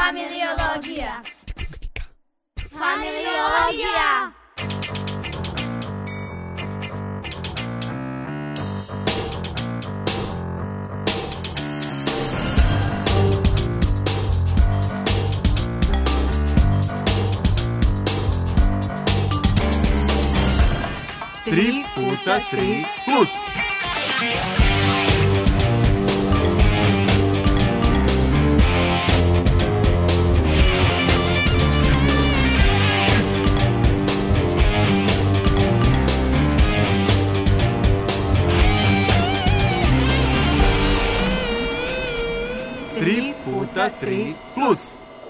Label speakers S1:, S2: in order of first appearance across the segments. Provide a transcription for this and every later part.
S1: Familiologija. Familiologija.
S2: Tri puta tri plus. Tri puta tri plus.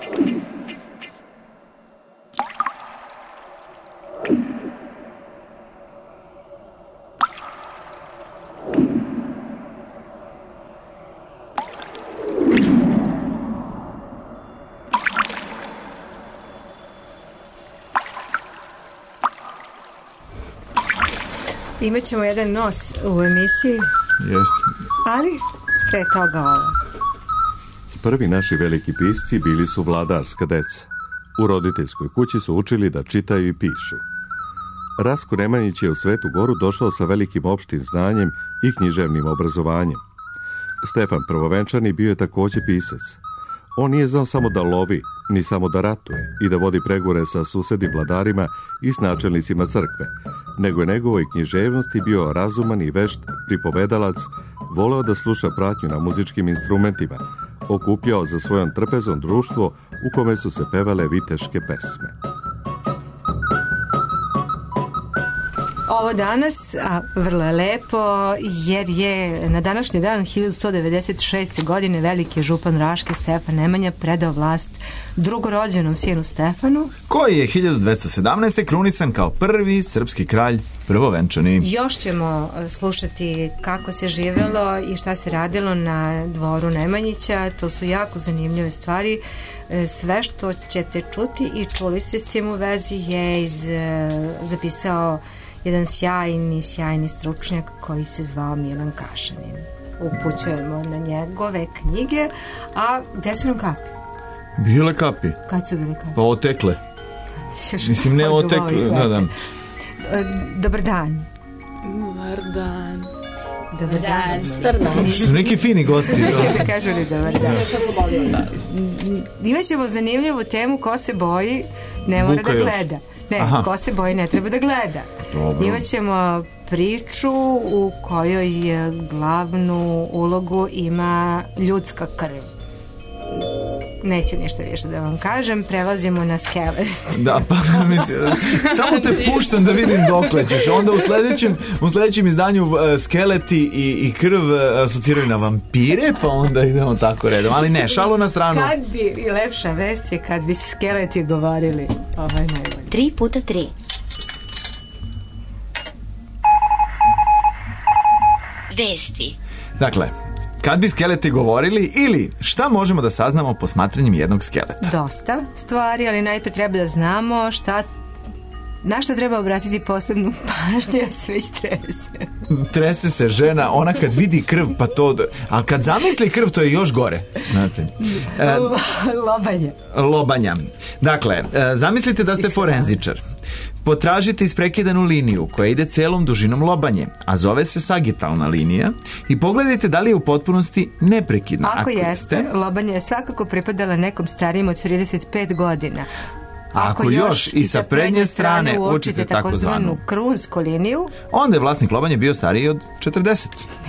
S3: Imaćemo jedan nos u emisiji.
S2: Jeste.
S3: Ali pre toga ovo.
S2: Prvi naši veliki pisci bili su vladarska deca. U roditeljskoj kući su učili da čitaju i pišu. Rastko Nemanjić je u Svetu Goru došao sa velikim opštim znanjem i književnim obrazovanjem. Stefan Prvovenčani bio je takođe pisac. On nije znao samo da lovi, ni samo da ratuje i da vodi pregovore sa susednim vladarima i s načelnicima crkve, nego je njegovoj književnosti bio razuman i vešt pripovedalac, voleo da sluša pratnju na muzičkim instrumentima, okupljao za svojom trpezom društvo u kome su se pevale viteške pesme.
S3: Ovo danas, vrlo je lepo, jer je na današnji dan 1196. godine veliki župan Raške Stefan Nemanja predao vlast drugorođenom sinu Stefanu,
S4: koji je 1217. krunisan kao prvi srpski kralj Prvovenčani.
S3: Još ćemo slušati kako se živelo i šta se radilo na dvoru Nemanjića. To su jako zanimljive stvari. Sve što ćete čuti i čuli ste s tim u vezi je zapisao jedan sjajni stručnjak koji se zvao Milan Kašanin. Upućujemo na njegove knjige. A gde su nam kapi?
S4: Bile kapi.
S3: Kad su bile kapi?
S4: Pa otekle. Mislim, ne otekle. Da.
S3: Dobar dan.
S5: Dobar dan.
S3: Dobar dan.
S4: Što neki fini gosti.
S3: Neće da kažu li dobar dan. Imaćemo zanimljivu temu ko se boji ne mora da gleda. Ne, ko se boji ne treba da gleda.
S4: Dobro.
S3: Imaćemo priču u kojoj glavnu ulogu ima ljudska krv. Neću ništa više da vam kažem, prelazimo na skelet.
S4: Da, pa mislim, samo te puštam da vidim dokle ćeš. Onda u sledećem izdanju skeleti i krv asociraju na vampire, pa onda idemo tako redom. Ali ne, šalu na stranu.
S3: Kad bi, i lepša vest je kad bi skeleti govorili. Ovo je najbolje.
S1: 3 puta 3. Vesti.
S4: Dakle, kad bi skeleti govorili ili šta možemo da saznamo posmatranjem jednog skeleta?
S3: Dosta stvari, ali najpre treba da znamo na što treba obratiti posebnu pažnju, ja se već trese.
S4: Trese se žena, ona kad vidi krv, pa to... A kad zamisli krv, to je još gore. Znate. Lobanja. Dakle, zamislite da ste forenzičar. Potražite isprekidanu liniju koja ide celom dužinom lobanje, a zove se sagitalna linija, i pogledajte da li je u potpunosti neprekidna.
S3: Ako jeste, lobanje je svakako pripadala nekom starijem od 35 godina.
S4: Ako još i sa prednje strane uočite takozvanu
S3: krunsku liniju,
S4: onda je vlasnik lobanje bio stariji od 40.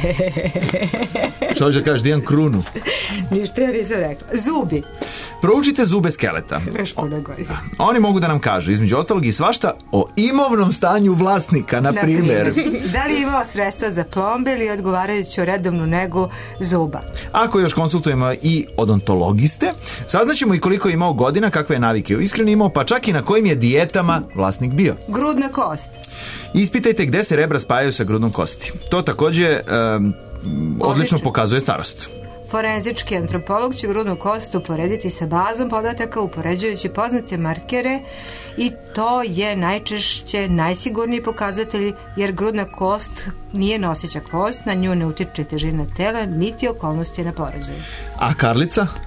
S4: Što će kažeš, dijan krunu?
S3: Ništa ja nisam rekla. Zubi.
S4: Proučite zube skeleta. Oni mogu da nam kažu, između ostalog, i svašta o imovnom stanju vlasnika, na primjer.
S3: Da li je imao sredstva za plombe ili odgovarajuću redovnu negu zuba.
S4: Ako još konsultujemo i odontologiste, saznaćemo i koliko je imao godina, kakve je navike iskreno imao, pa čak i na kojim je dijetama vlasnik bio.
S3: Grudna kost.
S4: Ispitajte gde se rebra spajaju sa grudnom kosti. To takođe odlično pokazuje starost.
S3: Forenzički antropolog će grudnu kost uporediti sa bazom podataka upoređujući poznate markere, i to je najčešće najsigurniji pokazatelj, jer grudna kost nije noseća kost, na nju ne utiče težina tela niti okolnosti na porođaju.
S4: A karlica?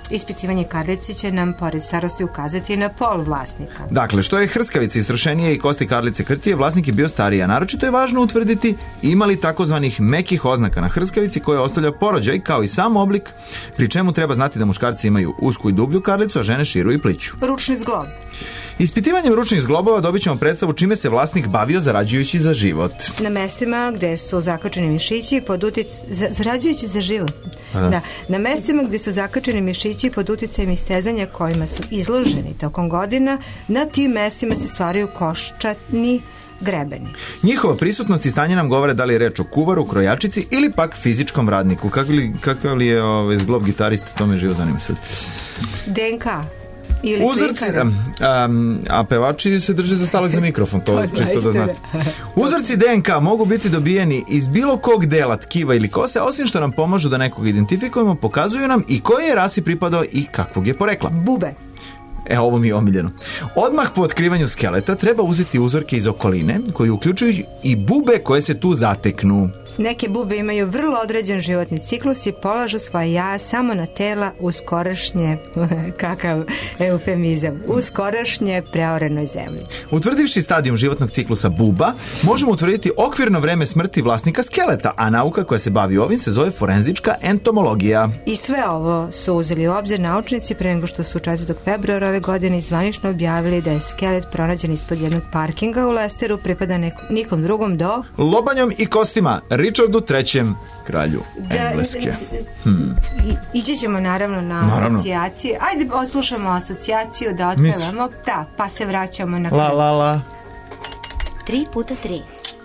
S3: Ispitivanje karlice će nam pored starosti ukazati na pol vlasnika.
S4: Dakle, što je hrskavica istrošenije i kosti karlice krtije, vlasnik je bio stariji, a naročito je važno utvrditi ima li takozvanih mekih oznaka na hrskavici koje ostavlja porođaj kao i sam oblik, pri čemu treba znati da muškarci imaju usku i dublju karlicu, a žene širu i pliću.
S3: Ručni zglob.
S4: Ispitivanjem ručnih zglobova dobit ćemo predstavu čime se vlasnik bavio zarađujući za život.
S3: Na mestima gde su zakačeni mišići pod zarađujući za život. Da. Na mestima gde su zakačeni mišići pod uticajem istezanja kojima su izloženi tokom godina, na tim mestima se stvaraju koščatni grebeni.
S4: Njihova prisutnost i stanje nam govore da li je reč o kuvaru, krojačici ili pak fizičkom radniku. Kakav li je zglob gitarista, to me živo zanima sad.
S3: DNK.
S4: Uzorci, a pevači se drže za stalak za mikrofon, to čisto da znate. Uzorci DNK mogu biti dobijeni iz bilo kog dela tkiva ili kose, osim što nam pomažu da nekog identifikujemo, pokazuju nam i koje je rasi pripadao i kakvog je porekla.
S3: Bube.
S4: Ovo mi je omiljeno. Odmah po otkrivanju skeleta treba uzeti uzorke iz okoline, koji uključuju i bube koje se tu zateknu.
S3: Neke bube imaju vrlo određen životni ciklus i polažu svoje jaja samo na tela u skorašnje, kakav eufemizam, u skorašnje preorenoj zemlji.
S4: Utvrdivši stadijum životnog ciklusa buba, možemo utvrditi okvirno vreme smrti vlasnika skeleta, a nauka koja se bavi ovim se zove forenzička entomologija.
S3: I sve ovo su uzeli u obzir naučnici pre nego što su 4. februara ove godine zvanično objavili da je skelet pronađen ispod jednog parkinga u Lesteru, pripada nikom drugom do
S4: lobanjom i kostima Richardu III. Kralju Engleske.
S3: Ići ćemo naravno na asocijaciju. Ajde odslušamo asocijaciju da otpevamo. Da, pa se vraćamo na kraj.
S4: La la la.
S1: 3x3.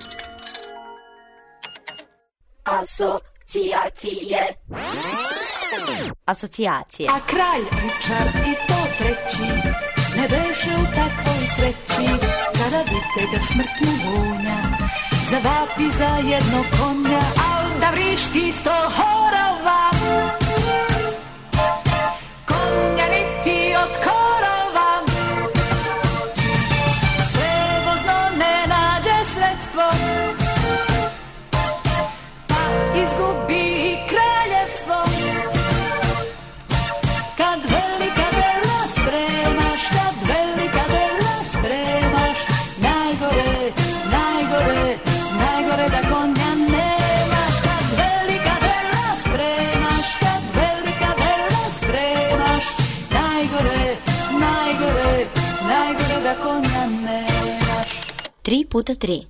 S1: Asocijacije.
S6: A kralj Richard i to III. Ne beše u takvoj sreći, kada vide da smrtnu vonja zavapi za jednog konja, al da vrišti 100 horova. Konja niti od korova, prevozno ne nađe sredstvo, pa izgubi kraljevstvo. Kad velika dela spremaš, kad velika dela spremaš, najgore, najgore, najgore da konja nemaš. Kad velika dela spremaš, kad velika dela spremaš, najgore, najgore, najgore da konja nemaš.
S1: 3x3.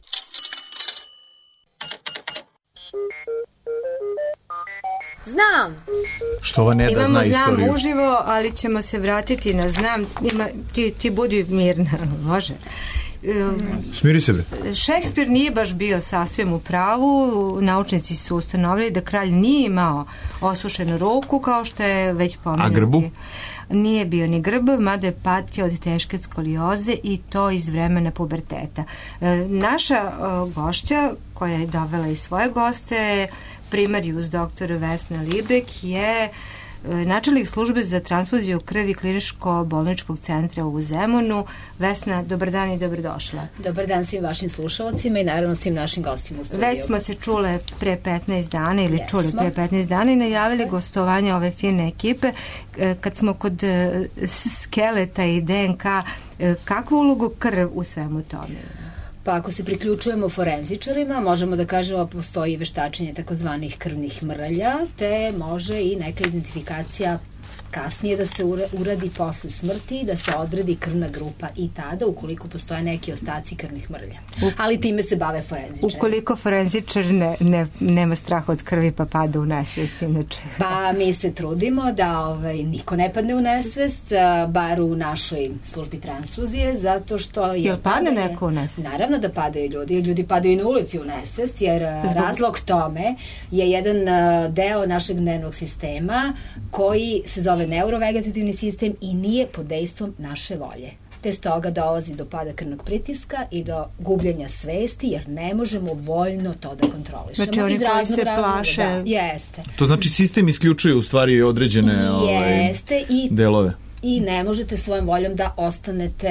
S1: Znam.
S4: Što ova ne da zna istoriju.
S3: Imamo znam uživo, ali ćemo se vratiti na znam. Ti budi mirna, može.
S4: Smiri sebe.
S3: Šekspir nije baš bio sasvim u pravu. Naučnici su ustanovili da kralj nije imao osušenu ruku, kao što je već pomenuti.
S4: A grbu?
S3: Nije bio ni grb, mada je patio od teške skolioze i to iz vremena puberteta. Naša gošća, koja je dovela i svoje goste, primarijus dr. Vesna Libek, je načelnik službe za transfuziju krvi kliničko-bolničkog centra u Zemunu. Vesna, dobar dan i dobrodošla.
S7: Dobar dan svim vašim slušalcima i naravno svim našim gostima u studiju.
S3: Već smo se čule pre 15 dana ili čuli pre 15 dana i najavili gostovanje ove fine ekipe. Kad smo kod skeleta i DNK, kakvu ulogu krv u svemu tome?
S7: Pa ako se priključujemo forenzičarima, možemo da kažemo postoji veštačenje takozvanih krvnih mrlja, te može i neka identifikacija kasnije da se uradi posle smrti, da se odredi krvna grupa i tada, ukoliko postoje neki ostaci krvnih mrlja. Ali time se bave forenzičari.
S3: Ukoliko forenzičar nema straha od krvi pa pada u nesvest, inače.
S7: Pa mi se trudimo da niko ne padne u nesvest, bar u našoj službi transfuzije, zato što
S3: Jel padne neko u nesvest?
S7: Naravno da padaju ljudi, jer ljudi padaju i na ulici u nesvest, jer razlog tome je jedan deo našeg nervnog sistema koji se zove neurovegetativni sistem i nije pod dejstvom naše volje. Te stoga dolazi do pada krvnog pritiska i do gubljenja svesti, jer ne možemo voljno to da kontrolišemo.
S3: Znači oni koji se plaše.
S7: Da, jeste.
S4: To znači sistem isključuje u stvari određene delove.
S7: I ne možete svojom voljom da ostanete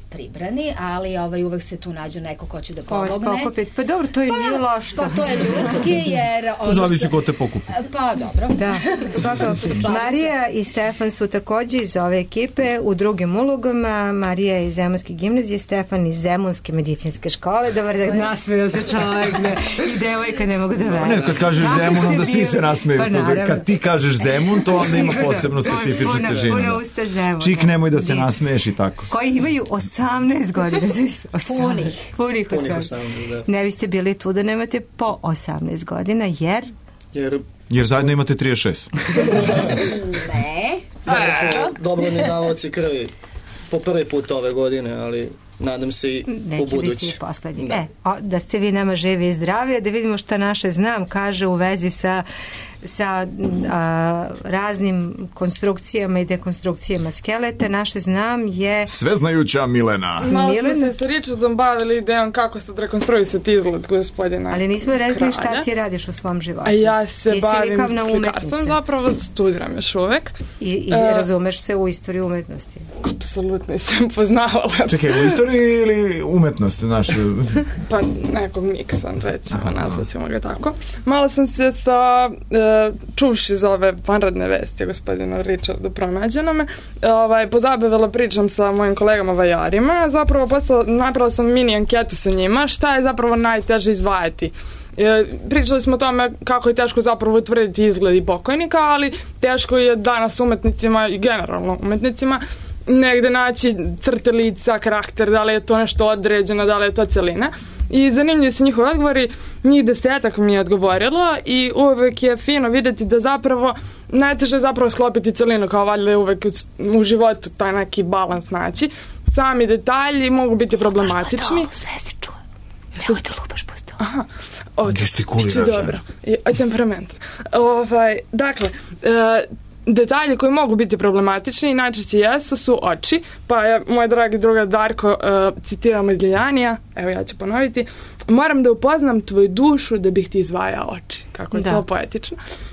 S7: pribrani, ali uvek se tu nađe neko ko će da pomogne.
S3: Pa dobro, to i nije loš.
S7: Pa to je ljudski, jer...
S4: To zavisi ko te pokupi.
S7: Pa dobro.
S3: Da, svakako. Marija i Stefan su takođe iz ove ekipe u drugim ulogama. Marija je iz Zemunske gimnazije, Stefan iz Zemunske medicinske škole. Dobar da nasmeju se čovjek i devojka ne mogu da veruju.
S4: Ne, kad kažeš Zemun, onda svi se nasmeju. Kad ti kažeš Zemun, to onda ima posebno specifičnu težinu.
S3: Puno usta Zemun.
S4: Čik, nemoj da se nasmeješ i tako.
S3: Koji imaju 18 godina. Punih 18. Ne biste bili tu da nemate po 18 godina,
S8: Jer
S4: zajedno imate 36.
S7: Ne.
S8: Dobro ni davaoci krvi po prvi put ove godine, ali nadam se i u budući.
S3: Neće biti poslednji. Da ste vi nama živi i zdravi, da vidimo šta naše znam kaže u vezi sa raznim konstrukcijama i dekonstrukcijama skeleta. Naše znam je...
S4: Sveznajuća Milena.
S5: Malo smo se sa Richardom bavili idejom kako se rekonstruisati izgled gospodina.
S3: Ali nismo rekli šta ti radiš u svom životu.
S5: A ja se bavim slikarstvom, zapravo studiram još uvek.
S3: I razumeš se u istoriju umetnosti?
S5: Apsolutno sam poznavala.
S4: Čekaj, u istoriji ili umetnosti naše?
S5: Pa nekog miksa, recimo, nazvaćemo ga tako. Malo sam se sa... čuvši za ove vanredne vesti gospodina Richarda pronađeno me, pozabavila pričam sa mojim kolegama vajarima, zapravo napravila sam mini anketu sa njima, šta je zapravo najteže izdvajati. Pričali smo o tome kako je teško zapravo utvrditi izgled i pokojnika, ali teško je danas umetnicima i generalno umetnicima negde naći crte lica, karakter, da li je to nešto određeno, da li je to celina. I zanimljivi su njihovi odgovori, njih 10 mi je odgovorilo i uvek je fino videti da zapravo najteže je zapravo sklopiti celinu, kao valjda je uvek u životu taj neki balans naći. Sami detalji mogu biti problematični.
S3: Sve si čuo. Nemoj da lupaš pusto.
S5: Aha.
S4: Gestikuliraš.
S5: Dobro. Temperament. Dakle, detalji koji mogu biti problematični i najčešće jesu su oči, pa je moj dragi druga Darko citirao Modiglianija, evo ja ću ponoviti, moram da upoznam tvoju dušu da bih ti izvajao oči, kako je to poetično.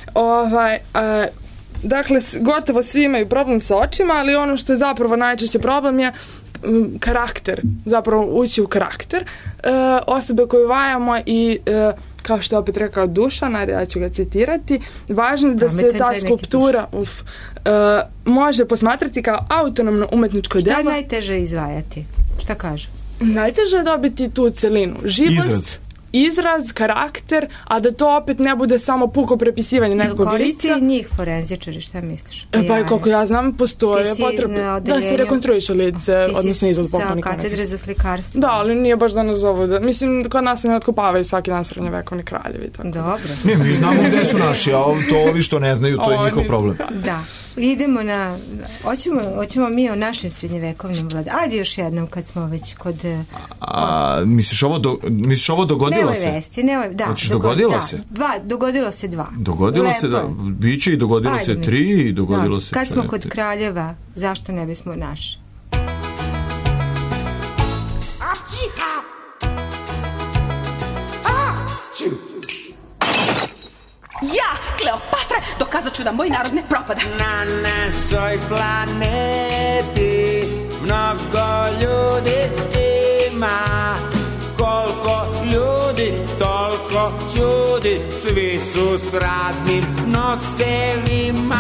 S5: Dakle, gotovo svi imaju problem sa očima, ali ono što je zapravo najčešće problem je karakter, zapravo ući u karakter osobe koju vajamo i kao što je opet rekao Dušan, ja ću ga citirati, važno je da se ta skulptura može posmatrati kao autonomno umetničko delo.
S3: Šta je najteže izvajati? Šta kaže?
S5: Najteže je dobiti tu celinu. Živost, izraz, karakter, a da to opet ne bude samo puko prepisivanje nekog lica.
S3: Koristi njih forenzičari, šta misliš?
S5: Pa koliko ja znam, postoje potrebe da se rekonstruiše lice, odnosno izgled pokojnika.
S3: Sa katedre za slikarstvo.
S5: Da, ali nije baš da nas zovu. Mislim, kod nas se ne otkopavaju svaki dan srednjovekovni kraljevi.
S3: Dobro.
S4: Ne, mi znamo gde su naši, a to ovi što ne znaju, to je njihov problem.
S3: Da. Idemo na... Hoćemo mi o našim srednjevekovnim vladama. Ajde još jednom kad smo već kod...
S4: Misliš ovo dogodilo se?
S3: Nemoj vesti, nemoj... Da,
S4: hoćeš dogodilo se?
S3: Dogodilo se 2.
S4: Dogodilo se, da. Biće i dogodilo se 3 i dogodilo se 4.
S3: Kad smo kod kraljeva, zašto ne bismo naši?
S9: Ja, Kleopatra, dokazat ću da moj narod ne propada.
S10: Na našoj planeti mnogo ljudi ima. Koliko ljudi, toliko čudi, svi su s raznim nosevima.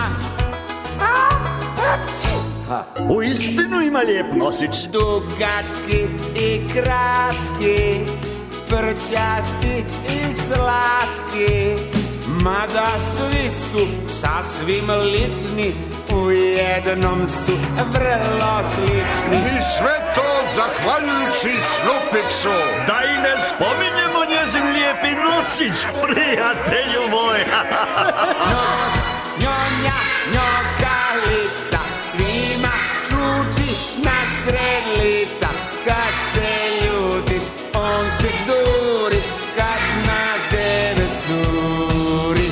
S11: U istinu ima lijep nosić.
S10: Dugački i kratki, prčasti i slatki, mada svi su sasvim lični, u jednom su vrlo slični.
S11: I sve to zahvaljujući Snupiksu. Da i ne spominjemo njezin lijepi nosić, prijatelju moj.
S10: Nos, njonja, njokalica, svima čuči na sred lica. Kad se ljutiš, on se duri, kad na sebe suri.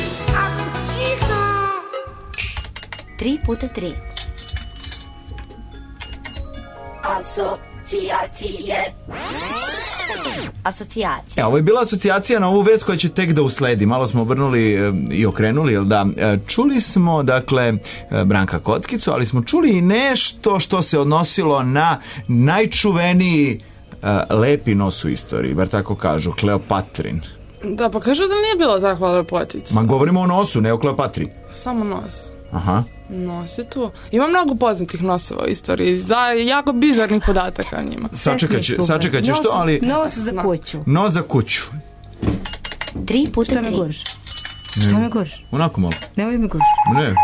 S1: 3x3.
S12: Asocijacije.
S1: Asocijacija.
S4: Ovo je bila asocijacija na ovu vest koja će tek da usledi. Malo smo obrnuli i okrenuli, jel da? Čuli smo, dakle, Branka Kockicu, ali smo čuli i nešto što se odnosilo na najčuveniji lepi nos u istoriji, bar tako kažu, Kleopatrin.
S5: Da, pa kažu da nije bilo tako lepotica.
S4: Ma govorimo o nosu, ne o Kleopatri.
S5: Samo nos.
S4: Aha.
S5: Nos je tu. Ima mnogo poznatih nosova u istoriji. Jako bizarnih podataka o njima.
S4: Sačekat ćeš to, ali...
S3: Nos za kuću.
S4: Nos za kuću.
S1: 3 puta 3.
S3: Šta me goriš? Šta me goriš?
S4: Onako malo.
S3: Nemoj me goriš.
S4: Ne.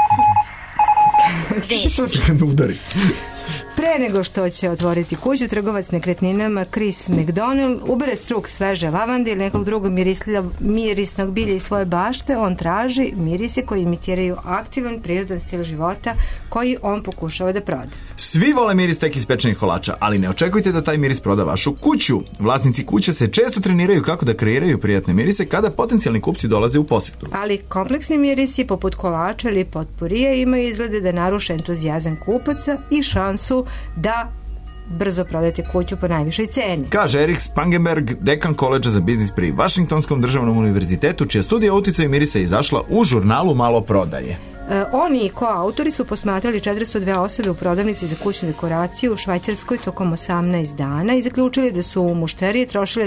S1: Vest.
S4: Čekaj me udari.
S3: Pre nego što će otvoriti kuću, trgovac nekretninama Chris McDonald ubere struk sveže lavande ili nekog drugog mirisnog bilja iz svoje bašte. On traži mirise koji imitiraju aktivan prirodan stil života koji on pokušava da proda.
S4: Svi vole miris tek ispečenih kolača, ali ne očekujte da taj miris proda vašu kuću. Vlasnici kuće se često treniraju kako da kreiraju prijatne mirise kada potencijalni kupci dolaze u posetu.
S3: Ali kompleksni mirisi poput kolača ili potpurije imaju izglede da naruše entuzijazam kupaca i šansu da brzo prodate kuću po najvišoj ceni. Kaže
S4: Erik Spangenberg, dekan koledža za biznis pri Vašingtonskom državnom univerzitetu, čija studija o uticaju mirisa je izašla u žurnalu Malo prodaje.
S3: Oni i koautori su posmatrali 402 osobe u prodavnici za kućnu dekoraciju u Švajcarskoj tokom 18 dana i zaključili da su mušterije trošile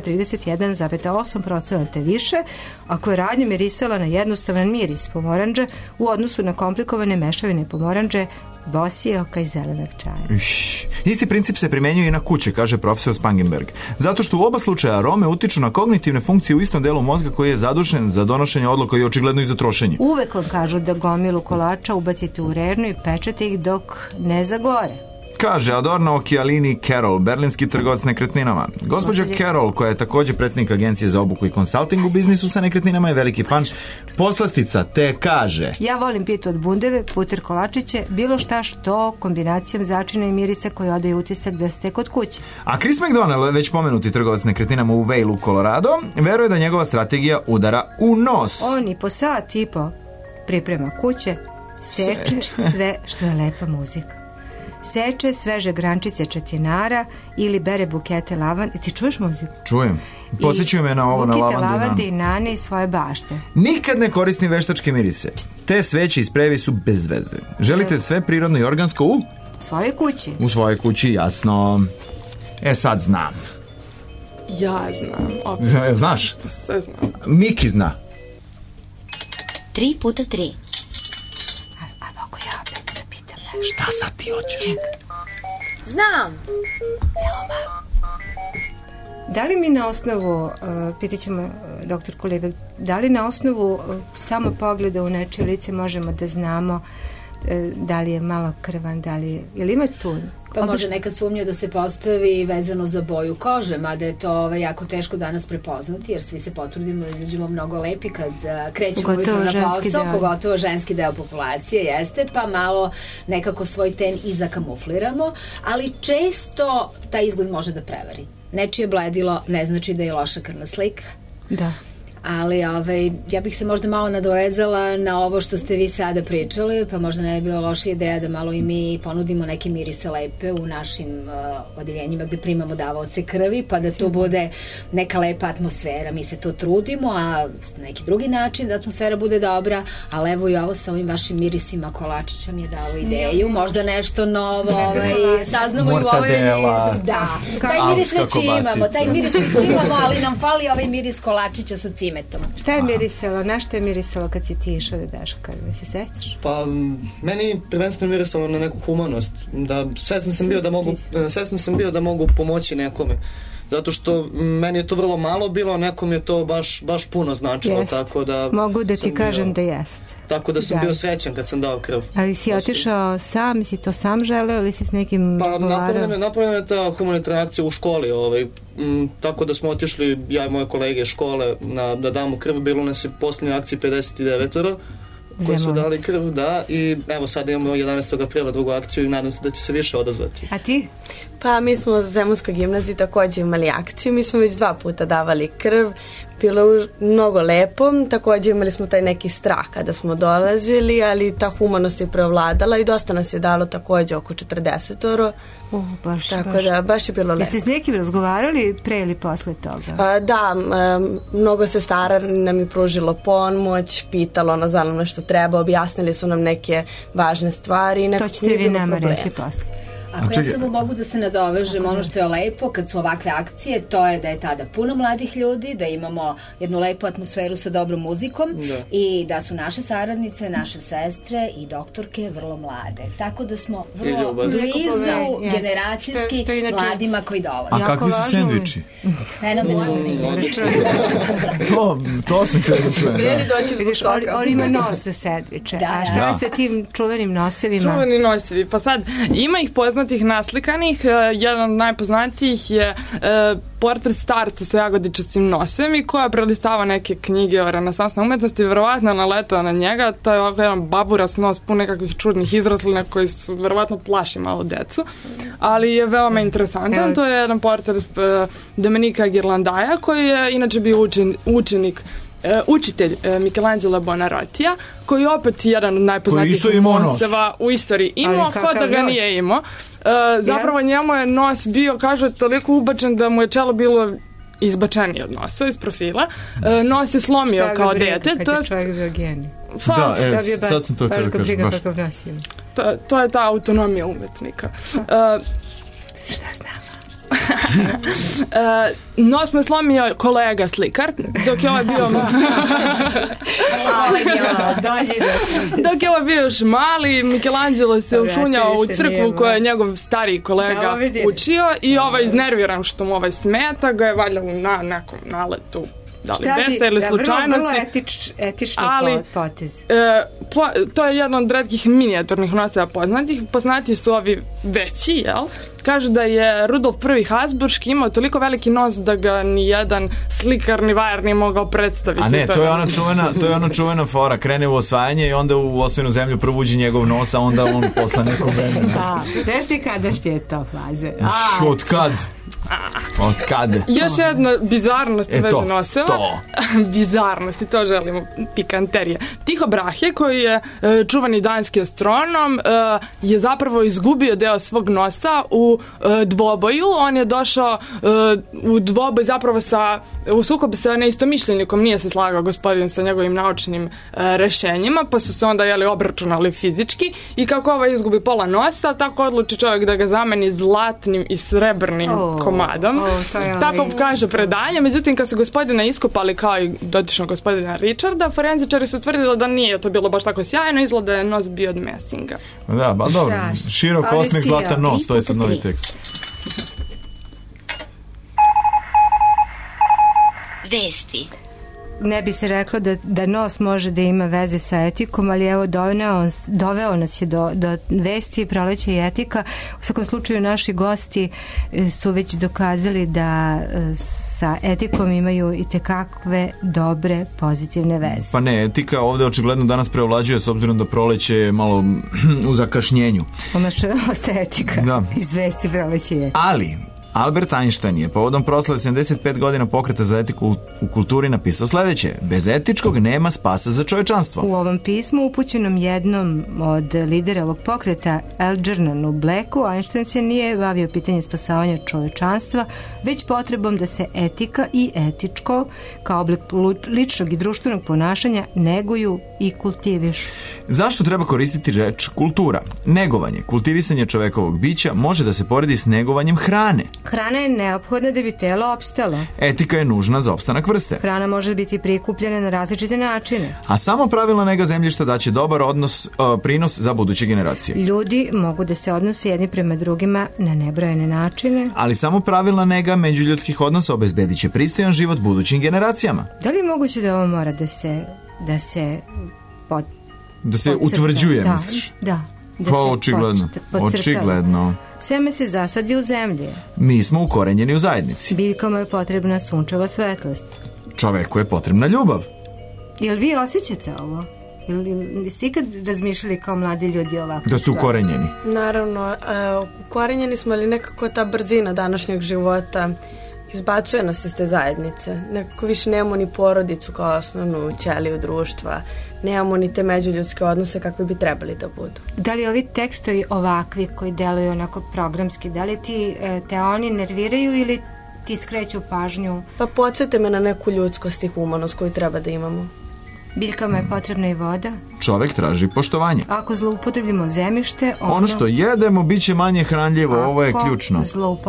S3: 31,8% više ako je radnja mirisala na jednostavan miris pomoranđe u odnosu na komplikovane mešavine pomoranđe, bosijelka i zelenog čaja.
S4: Isti princip se primenjuje i na kuće, kaže profesor Spangenberg. Zato što u oba slučaja arome utiču na kognitivne funkcije u istom delu mozga koji je zadužen za donošenje odluka i očigledno i za trošenje.
S3: Uvek vam kažu da gomilu kolača ubacite u rernu i pečete ih dok ne zagore.
S4: Kaže Adorno Occhialini Carroll, berlinski trgovac nekretninama. Gospođa Carroll, koja je također predsjednik agencije za obuku i konsulting u biznisu sa nekretninama, je veliki fan poslastica, te kaže:
S3: ja volim pitu od bundeve, puter kolačiće, bilo šta što kombinacijom začina i mirisa koji odaju utisak da ste kod kuće.
S4: A Chris McDonald, već pomenuti trgovac nekretninama u Vail u Colorado, veruje da njegova strategija udara u nos.
S3: On i po sat i po priprema kuće, seče sve što je lepa muzika. Seče sveže grančice četinara ili bere bukete lavande. Ti čuješ muziku?
S4: Čujem. Podsjećaju me na ovo na lavande.
S3: Bukete lavande i nane iz svoje bašte.
S4: Nikad ne koristim veštačke mirise. Te sveće i sprejevi su bez veze. Želite sve prirodno i organsko u?
S3: Svojoj kući.
S4: U svojoj kući, jasno. Sad znam.
S5: Ja znam.
S4: Znaš?
S5: Sve znam.
S4: Miki zna.
S1: 3 puta 3.
S4: Šta sad ti hoćeš?
S1: Znam.
S3: Da li mi na osnovu, pitat ćemo doktorku Libek, da li na osnovu samo pogleda u nečije lice možemo da znamo da li je malo krvan, da li je, ili ima tu?
S7: Pa može neka sumnja da se postavi vezano za boju kože, mada je to jako teško danas prepoznati, jer svi se potrudimo da izađemo mnogo lepi kad krećemo ujutro na posao, pogotovo ženski deo populacije jeste, pa malo nekako svoj ten i zakamufliramo, ali često taj izgled može da prevari. Nečije bledilo ne znači da je loša krvna slika.
S3: Da.
S7: Ali ja bih se možda malo nadovezala na ovo što ste vi sada pričali, pa možda ne bi bila loša ideja da malo i mi ponudimo neke mirise lepe u našim odeljenjima gde primamo davaoce krvi, pa da to bude neka lepa atmosfera. Mi se to trudimo, a na neki drugi način da atmosfera bude dobra, ali evo i ovo sa ovim vašim mirisima kolačića mi je dalo ideju, možda nešto novo saznamo i u ovoj... Da, taj miris već imamo, ali nam fali ovaj miris kolačića sa cimetom.
S3: Šta je mirisalo? Na što je mirisalo kad si ti išao da daš krvi? Se sećaš?
S8: Pa, meni prvenstveno mirisalo na neku humanost. Svestan sam bio da mogu pomoći nekome. Zato što meni je to vrlo malo bilo, a nekom je to baš puno značilo. Tako da
S3: mogu da ti kažem da jest.
S8: Tako da sam bio srećan kad sam dao krv.
S3: Ali si otišao sam, si to sam želeo ili si s nekim razgovarao?
S8: Pa napravljena je ta humanitarna akcija u školi, tako da smo otišli, ja i moje kolege škole, da damo krv. Bilo nas je posljednje akcije 59 koji su dali krv, da, i evo sad imamo 11. aprila drugu akciju i nadam se da će se više odazvati.
S3: A ti?
S12: Pa mi smo za Zemunskoj gimnaziji također imali akciju, mi smo već 2 puta davali krv, bilo mnogo lepo, takođe imali smo taj neki strah kada smo dolazili, ali ta humanost je preovladala i dosta nas je dalo takođe oko 40. Tako da, baš je bilo lepo.
S3: Jeste s nekim razgovarali pre ili posle toga?
S12: Da, mnogo sestara nam je pružilo pomoć, pitalo nas da nam nešto treba, objasnili su nam neke važne stvari.
S3: To ćete vi nama reći posle.
S7: Ako ja samo mogu da se nadovežem, ono što je lepo kad su ovakve akcije, to je da je tada puno mladih ljudi, da imamo jednu lepu atmosferu sa dobrom muzikom i da su naše saradnice, naše sestre i doktorke vrlo mlade. Tako da smo vrlo blizu generacijski mladima koji dolaze.
S4: A kakvi su sendviči?
S7: Fenomenalni.
S4: To sam htio da čujem.
S3: On ima nos za sendviče. A šta je sa tim čuvenim nosevima?
S5: Čuveni nosevi. Pa sad, ima ih poznatih naslikanih. Jedan od najpoznatijih je portret starca sa jagodičastim nosem i koja prelistava neke knjige o renesansnoj umetnosti, verovatno naletao na njega. To je ovako jedan baburas nos pun nekakvih čudnih izraslina koji su verovatno plaši malo decu, ali je veoma interesantan. To je jedan portret Domenika Ghirlandaia koji je inače bio učitelj Michelangela Buonarrotija, koji je opet jedan od najpoznatijih noseva u istoriji. Imao ko da ga nije imao. Zapravo njemu je nos bio, kažu, toliko ubačen da mu je čelo bilo izbačenije od nosa, iz profila. Nos je slomio kao dete.
S3: Kad je čovjek bio genij.
S4: Da, sad sam to htio da kažem.
S5: To je ta autonomija umetnika.
S3: Šta znam?
S5: Nos mu je slomio kolega slikar, dok je ovaj bio dok je ovaj bio još mali. Michelangelo se ušunjao u crkvu koju je njegov stariji kolega učio i ovaj iznerviran što mu ovaj smeta ga je valjao na nekom naletu, da li desa ili slučajnosti.
S3: Vrlo etični potez.
S5: To je jedan od retkih minijaturnih noseva poznatiji su ovi veći, jel? Kažu da je Rudolf I Habsburški imao toliko veliki nos da ga ni jedan slikar ni vajar nije mogao predstaviti.
S4: A ne, to je ona čuvena fora. Krene u osvajanje i onda u osvojenu zemlju probuđi njegov nos, a onda on posle nekog vremena.
S3: Znaš ti kadašnje je to faze?
S4: Od kad? Od kad?
S5: Još jedna bizarnost veze noseva. Bizarnost, i to želimo, pikanterije. Tycho Brahe, koji je čuvani danski astronom, je zapravo izgubio deo svog nosa u dvoboju. On je došao u dvoboj zapravo u sukob sa neistomišljenikom, nije se slagao gospodin sa njegovim naučnim rešenjima, pa su se onda obračunali fizički i kako ovaj izgubi pola nosa, tako odluči čovjek da ga zameni zlatnim i srebrnim komadom. Tako kaže predanje. Međutim, kad su gospodina iskopali kao i dotičnog gospodina Richarda, forenzičari su tvrdili da nije to bilo baš tako sjajno, izgleda da je nos bio od mesinga.
S4: Da, ba dobro. Širok osmeh, zlatan nos, to je sad novi tekst.
S1: Vesti.
S3: Ne bi se reklo da nos može da ima veze sa etikom, ali evo doveo nas je do vesti, proleće i etika. U svakom slučaju naši gosti su već dokazali da sa etikom imaju i tekakve dobre pozitivne veze.
S4: Pa ne, etika ovde očigledno danas preovlađuje s obzirom da proleće je malo u zakašnjenju.
S3: Ostaje etika iz vesti, proleće je.
S4: Ali Albert Einstein je povodom proslave 75 godina pokreta za etiku u kulturi napisao sledeće: bez etičkog nema spasa za čovečanstvo.
S3: U ovom pismu upućenom jednom od lidera ovog pokreta, Algernonu Blacku, Einstein se nije bavio pitanje spasavanja čovečanstva, već potrebom da se etika i etičko kao oblik ličnog i društvenog ponašanja neguju i kultivišu.
S4: Zašto treba koristiti reč kultura? Negovanje, kultivisanje čovekovog bića može da se poredi s negovanjem hrane.
S3: Hrana je neophodna da bi telo opstalo.
S4: Etika je nužna za opstanak vrste.
S3: Hrana može biti prikupljena na različite načine.
S4: A samo pravilna nega zemljišta daće dobar prinos za buduće generacije.
S3: Ljudi mogu da se odnose jedni prema drugima na nebrojene načine.
S4: Ali samo pravilna nega međuljudskih odnosa obezbedit će pristojan život budućim generacijama.
S3: Da li je moguće da ovo mora da se
S4: utvrđuje, misliš?
S3: Da.
S4: Pa očigledno.
S3: Seme se zasadi u zemlji.
S4: Mi smo ukorenjeni u zajednici.
S3: Biljkama je potrebna sunčeva svetlost.
S4: Čoveku je potrebna ljubav.
S3: Jel vi osjećate ovo? Ili ste ikad razmišljali kao mladi ljudi ovako?
S4: Da ste ukorenjeni?
S12: Naravno, ukorenjeni smo, ali nekako ta brzina današnjeg života izbacuje nas iz te zajednice. Nekako više nemamo ni porodicu kao osnovnu ćeliju društva, nemamo ni te međuljudske odnose kakvi bi trebali da budu.
S3: Da li ovi tekstovi ovakvi koji deluju onako programski, da li te oni nerviraju ili ti skreću pažnju?
S12: Pa podsjete me na neku ljudskost i humanost koju treba da imamo.
S3: Biljkama je potrebna i voda.
S4: Čovek traži poštovanje.
S3: Ako zloupotrebimo zemljište...
S4: Ono što jedemo bit će manje hranljivo, ovo je ključno.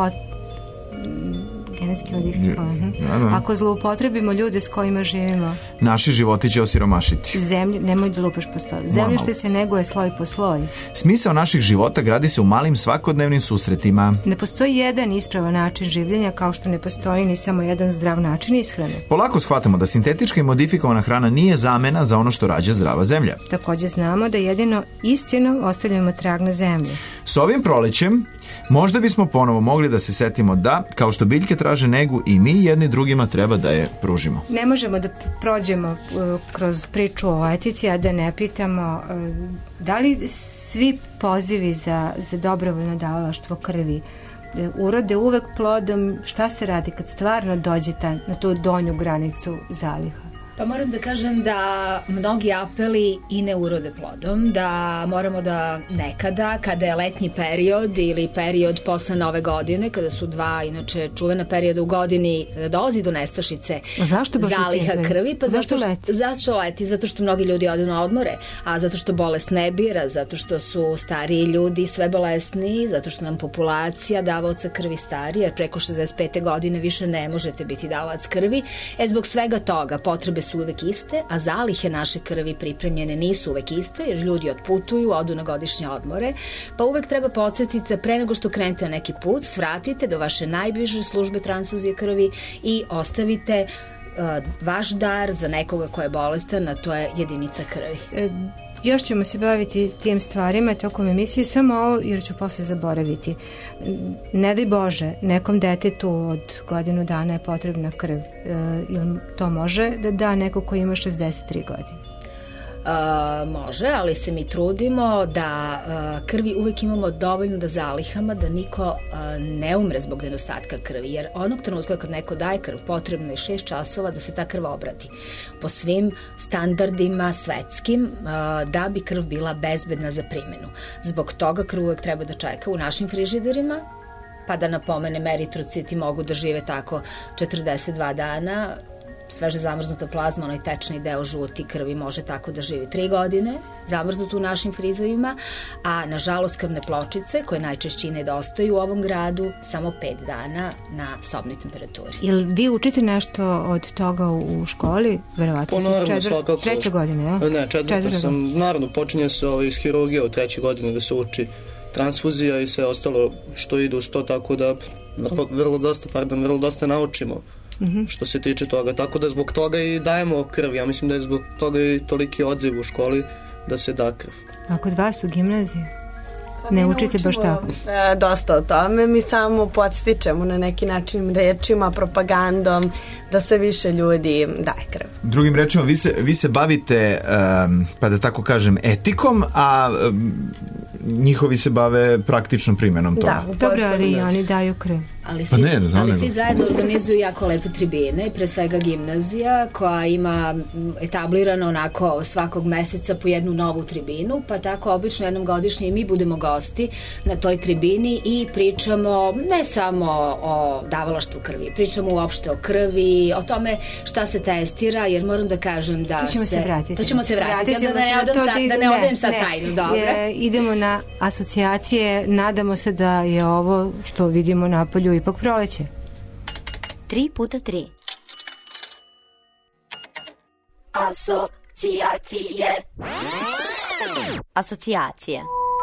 S3: Genetski modifikovan. Ako zloupotrebimo ljude s kojima živimo...
S4: Naši životi će osiromašiti.
S3: Nemoj da lupaš po stolu. Zemljište se neguje sloj po sloj.
S4: Smisao naših života gradi se u malim svakodnevnim susretima.
S3: Ne postoji jedan ispravan način življenja, kao što ne postoji ni samo jedan zdrav način ishrane.
S4: Polako shvatamo da sintetička i modifikovana hrana nije zamena za ono što rađa zdrava zemlja.
S3: Također znamo da jedino istinom ostavljamo trag na zemlji.
S4: S ovim prolećem možda bismo ponovo mogli da se setimo da, kao što biljke traže negu, i mi jedni drugima treba da je pružimo.
S3: Ne možemo da prođemo kroz priču o etici, a da ne pitamo da li svi pozivi za dobrovoljno davalaštvo krvi urode uvek plodom. Šta se radi kad stvarno dođete na tu donju granicu zaliha?
S7: Pa moram da kažem da mnogi apeli i ne urode plodom, da moramo da nekada, kada je letnji period ili period posle Nove godine, kada su dva, inače, čuvena perioda u godini, dolazi do nestašice zaliha krvi. Pa zašto leti? Zato što mnogi ljudi odu na odmore, a zato što bolest ne bira, zato što su stariji ljudi sve bolesniji, zato što nam populacija davaoca krvi stari, jer preko 65. godine više ne možete biti davalac krvi. Zbog svega toga potrebe su uvek iste, a zalihe naše krvi pripremljene nisu uvek iste, jer ljudi otputuju, odu na godišnje odmore, pa uvek treba podsjetiti pre nego što krenete na neki put, svratite do vaše najbliže službe transfuzije krvi i ostavite vaš dar za nekoga ko je bolestan, a to je jedinica krvi.
S3: Još ćemo se baviti tim stvarima tokom emisije, samo ovo jer ću posle zaboraviti. Ne daj Bože, nekom detetu od godinu dana je potrebna krv. Ili to može da da neko ko ima 63 godine?
S7: Može, ali se mi trudimo da krvi uvek imamo dovoljno da zalihama, da niko ne umre zbog nedostatka krvi, jer onog trenutka kad neko daje krv potrebno je 6 časova da se ta krv obradi po svim standardima svetskim da bi krv bila bezbedna za primjenu. Zbog toga krv uvek treba da čeka u našim frižiderima, pa da napomenem, eritrociti mogu da žive tako 42 dana, sveže zamrznuta plazma, onaj tečni deo žuti krvi može tako da živi 3 godine, zamrznuto u našim frizerima, a nažalost krvne pločice, koje najčešće nedostaju u ovom gradu, samo 5 dana na sobnoj temperaturi.
S3: Jel vi učite nešto od toga u školi? Verovatno sam treća godina, ja?
S8: Ne, četvrta sam. Naravno, počinje se iz hirurgije u 3. godini da se uči transfuzija i sve ostalo što ide uz to, tako da vrlo dosta naučimo. Što se tiče toga, tako da zbog toga i dajemo krv. Ja mislim da je zbog toga i toliki odziv u školi da se da krv.
S3: A kod vas u gimnaziji? Ne učite baš tako?
S12: Dosta o tome, mi samo podstičemo na neki način rečima, propagandom, da sve više ljudi daje krv.
S4: Drugim rečima, vi se bavite, pa da tako kažem, etikom, a njihovi se bave praktičnom primjenom toga.
S3: Da, dobro, ali i oni daju krv.
S7: Ali svi zajedno organizuju jako lepe tribine, pre svega gimnazija koja ima etablirano onako svakog meseca po jednu novu tribinu, pa tako obično jednom godišnje i mi budemo gosti na toj tribini i pričamo ne samo o davalaštvu krvi, pričamo uopšte o krvi, o tome šta se testira, jer moram da kažem da
S3: to ćemo se vratiti,
S7: da ne odem sad tajno, dobro?
S3: Idemo na asocijacije, nadamo se da je ovo što vidimo napolju ipak proleće.
S1: 3x3 Asocijacije.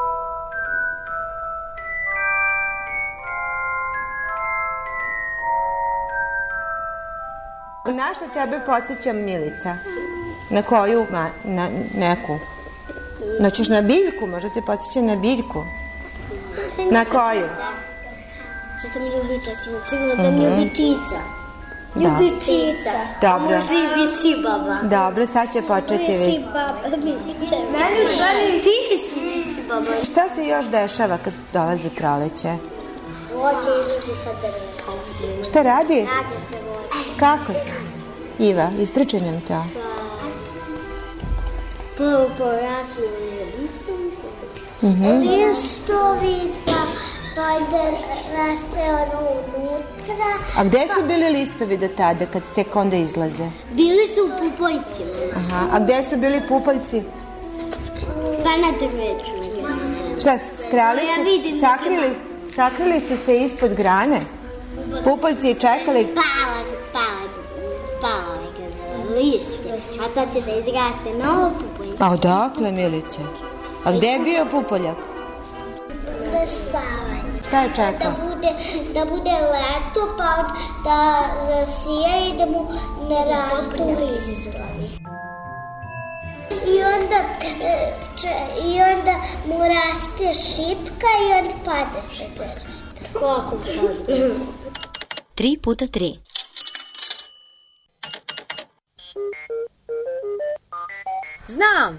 S13: Na što tebe podsjeća Milica? Na koju? Na neku? Noćeš na biljku? Možda te podsjeća na biljku? Na koju?
S14: Što sam ljubičica. Ljubičica.
S13: Dobro.
S14: Može i visi baba.
S13: Dobro, sad će početi
S14: visi baba. Meni želim ti si visi baba.
S13: Šta se još dešava kad dolazi proleće?
S14: Voće izlazi sa drveta.
S13: Šta radi?
S14: Radi se voće.
S13: Kako? Iva, ispričaj nam to.
S14: Prvo porastu listovi, pa da raste ono unutra.
S13: A gde su bili listovi do tada, kad tek onda izlaze?
S14: Bili su u pupoljcima.
S13: Aha, a gde su bili pupoljci?
S14: Pa na drveću.
S13: Šta, skrali su? Sakrili su se ispod grane? Pupoljci i čekali?
S14: Pala ga lišće. A sad će da izraste novo pupoljce.
S13: A odakle, Milice? A gde je bio pupoljak?
S14: Da spavanje.
S13: Šta je čekao?
S14: Da bude leto, pa da zasije i da mu ne rastu listovi. I onda mu raste šipka i on pada se drveta. Koliko pada?
S1: 3x3.
S3: Znam!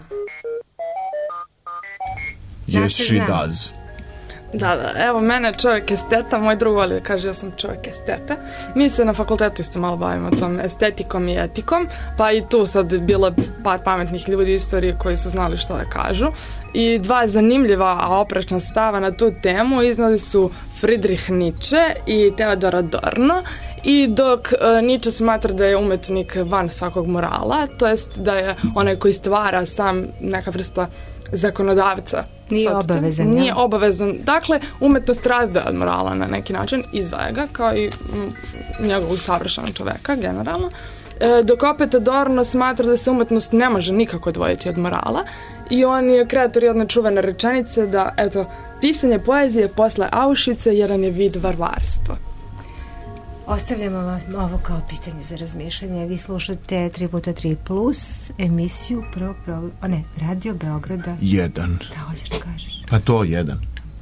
S4: Yes, she does.
S5: Da, evo mene čovjek esteta, moj drug voli da kaže ja sam čovjek esteta. Mi se na fakultetu isto malo bavimo tom estetikom i etikom, pa i tu sad bilo par pametnih ljudi istorije koji su znali što da kažu. I dva zanimljiva, a oprečna stava na tu temu iznali su Friedrich Nietzsche i Theodor Adorno. I dok Nietzsche smatra da je umetnik van svakog morala, to jest da je onaj koji stvara sam neka vrsta zakonodavca. Nije obavezan. Dakle, umetnost razdvaja od morala na neki način, izdvaja ga, kao i njegovog savršenog čoveka, generalno. Dok opet Adorno smatra da se umetnost ne može nikako odvojiti od morala i on je kreator jedne čuvene rečenice da, eto, pisanje poezije posle Auschwitza jedan je vid varvarstva.
S3: Ostavljamo vam ovo kao pitanje za razmišljanje. Vi slušate 3x3 plus emisiju Radio Beograda
S4: 1.
S3: Da, hoćeš da kažeš?
S4: Pa to 1.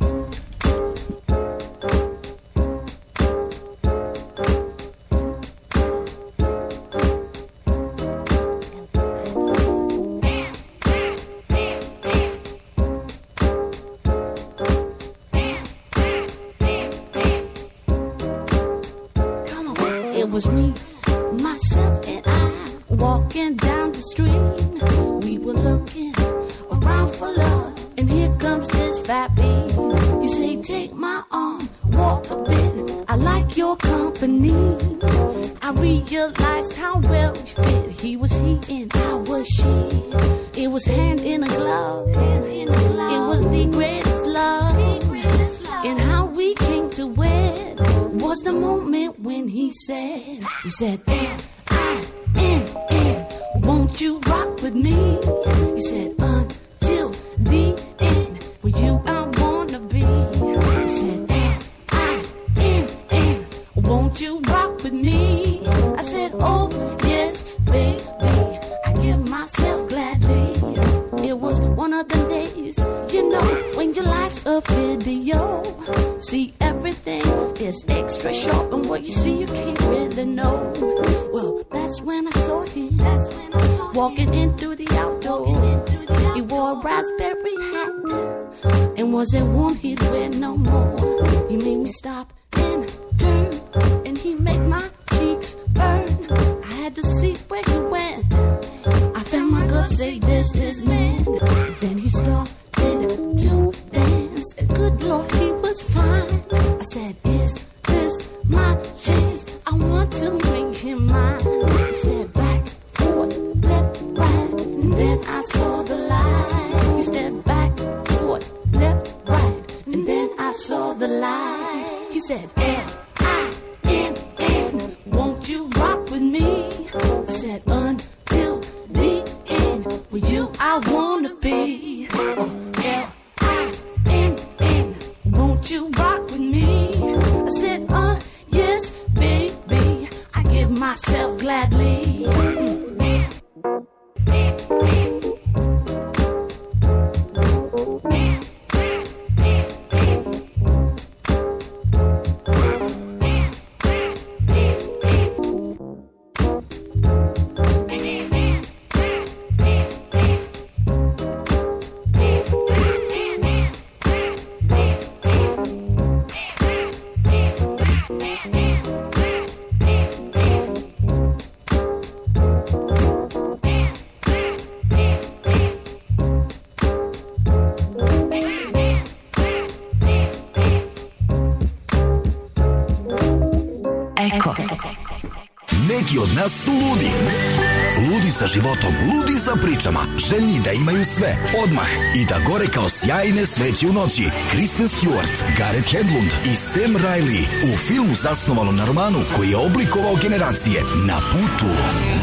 S6: He said, N-I-N-N, won't you rock with me? He said, until the end, with you I wanna be. He said, N-I-N-N, won't you rock with me? I said, oh, yes, baby, I give myself gladly. It was one of the days, you know, when your life's a video. See, everything is extra sharp, and what you see you can't really know. Well, that's when I saw him. Walking in through the outdoor. He wore a raspberry hat and wasn't warm, he'd wear no more. He made me stop and turn, and he made my cheeks burn. I had to see where he went. I found my guts say this is man. Then he started to dance. Good Lord, he was fine. I said, is this my chance? I want to make him mine. He stepped back, forth, left, right, and then I saw the light. He stepped back, forth, left, right, and then I saw the light. He said, L-I-N-N, won't you rock with me? I said, until the end, with you I wanna be. L-I-N-N, won't you rock with me? I said, yes, baby, I give myself gladly.
S15: od nas su ludi. Ludi za životom, ludi za pričama, željni da imaju sve, odmah i da gore kao sjajne sveće u noći. Kristen Stewart, Gareth Hedlund i Sam Riley u filmu zasnovanom na romanu koji je oblikovao generacije Na putu.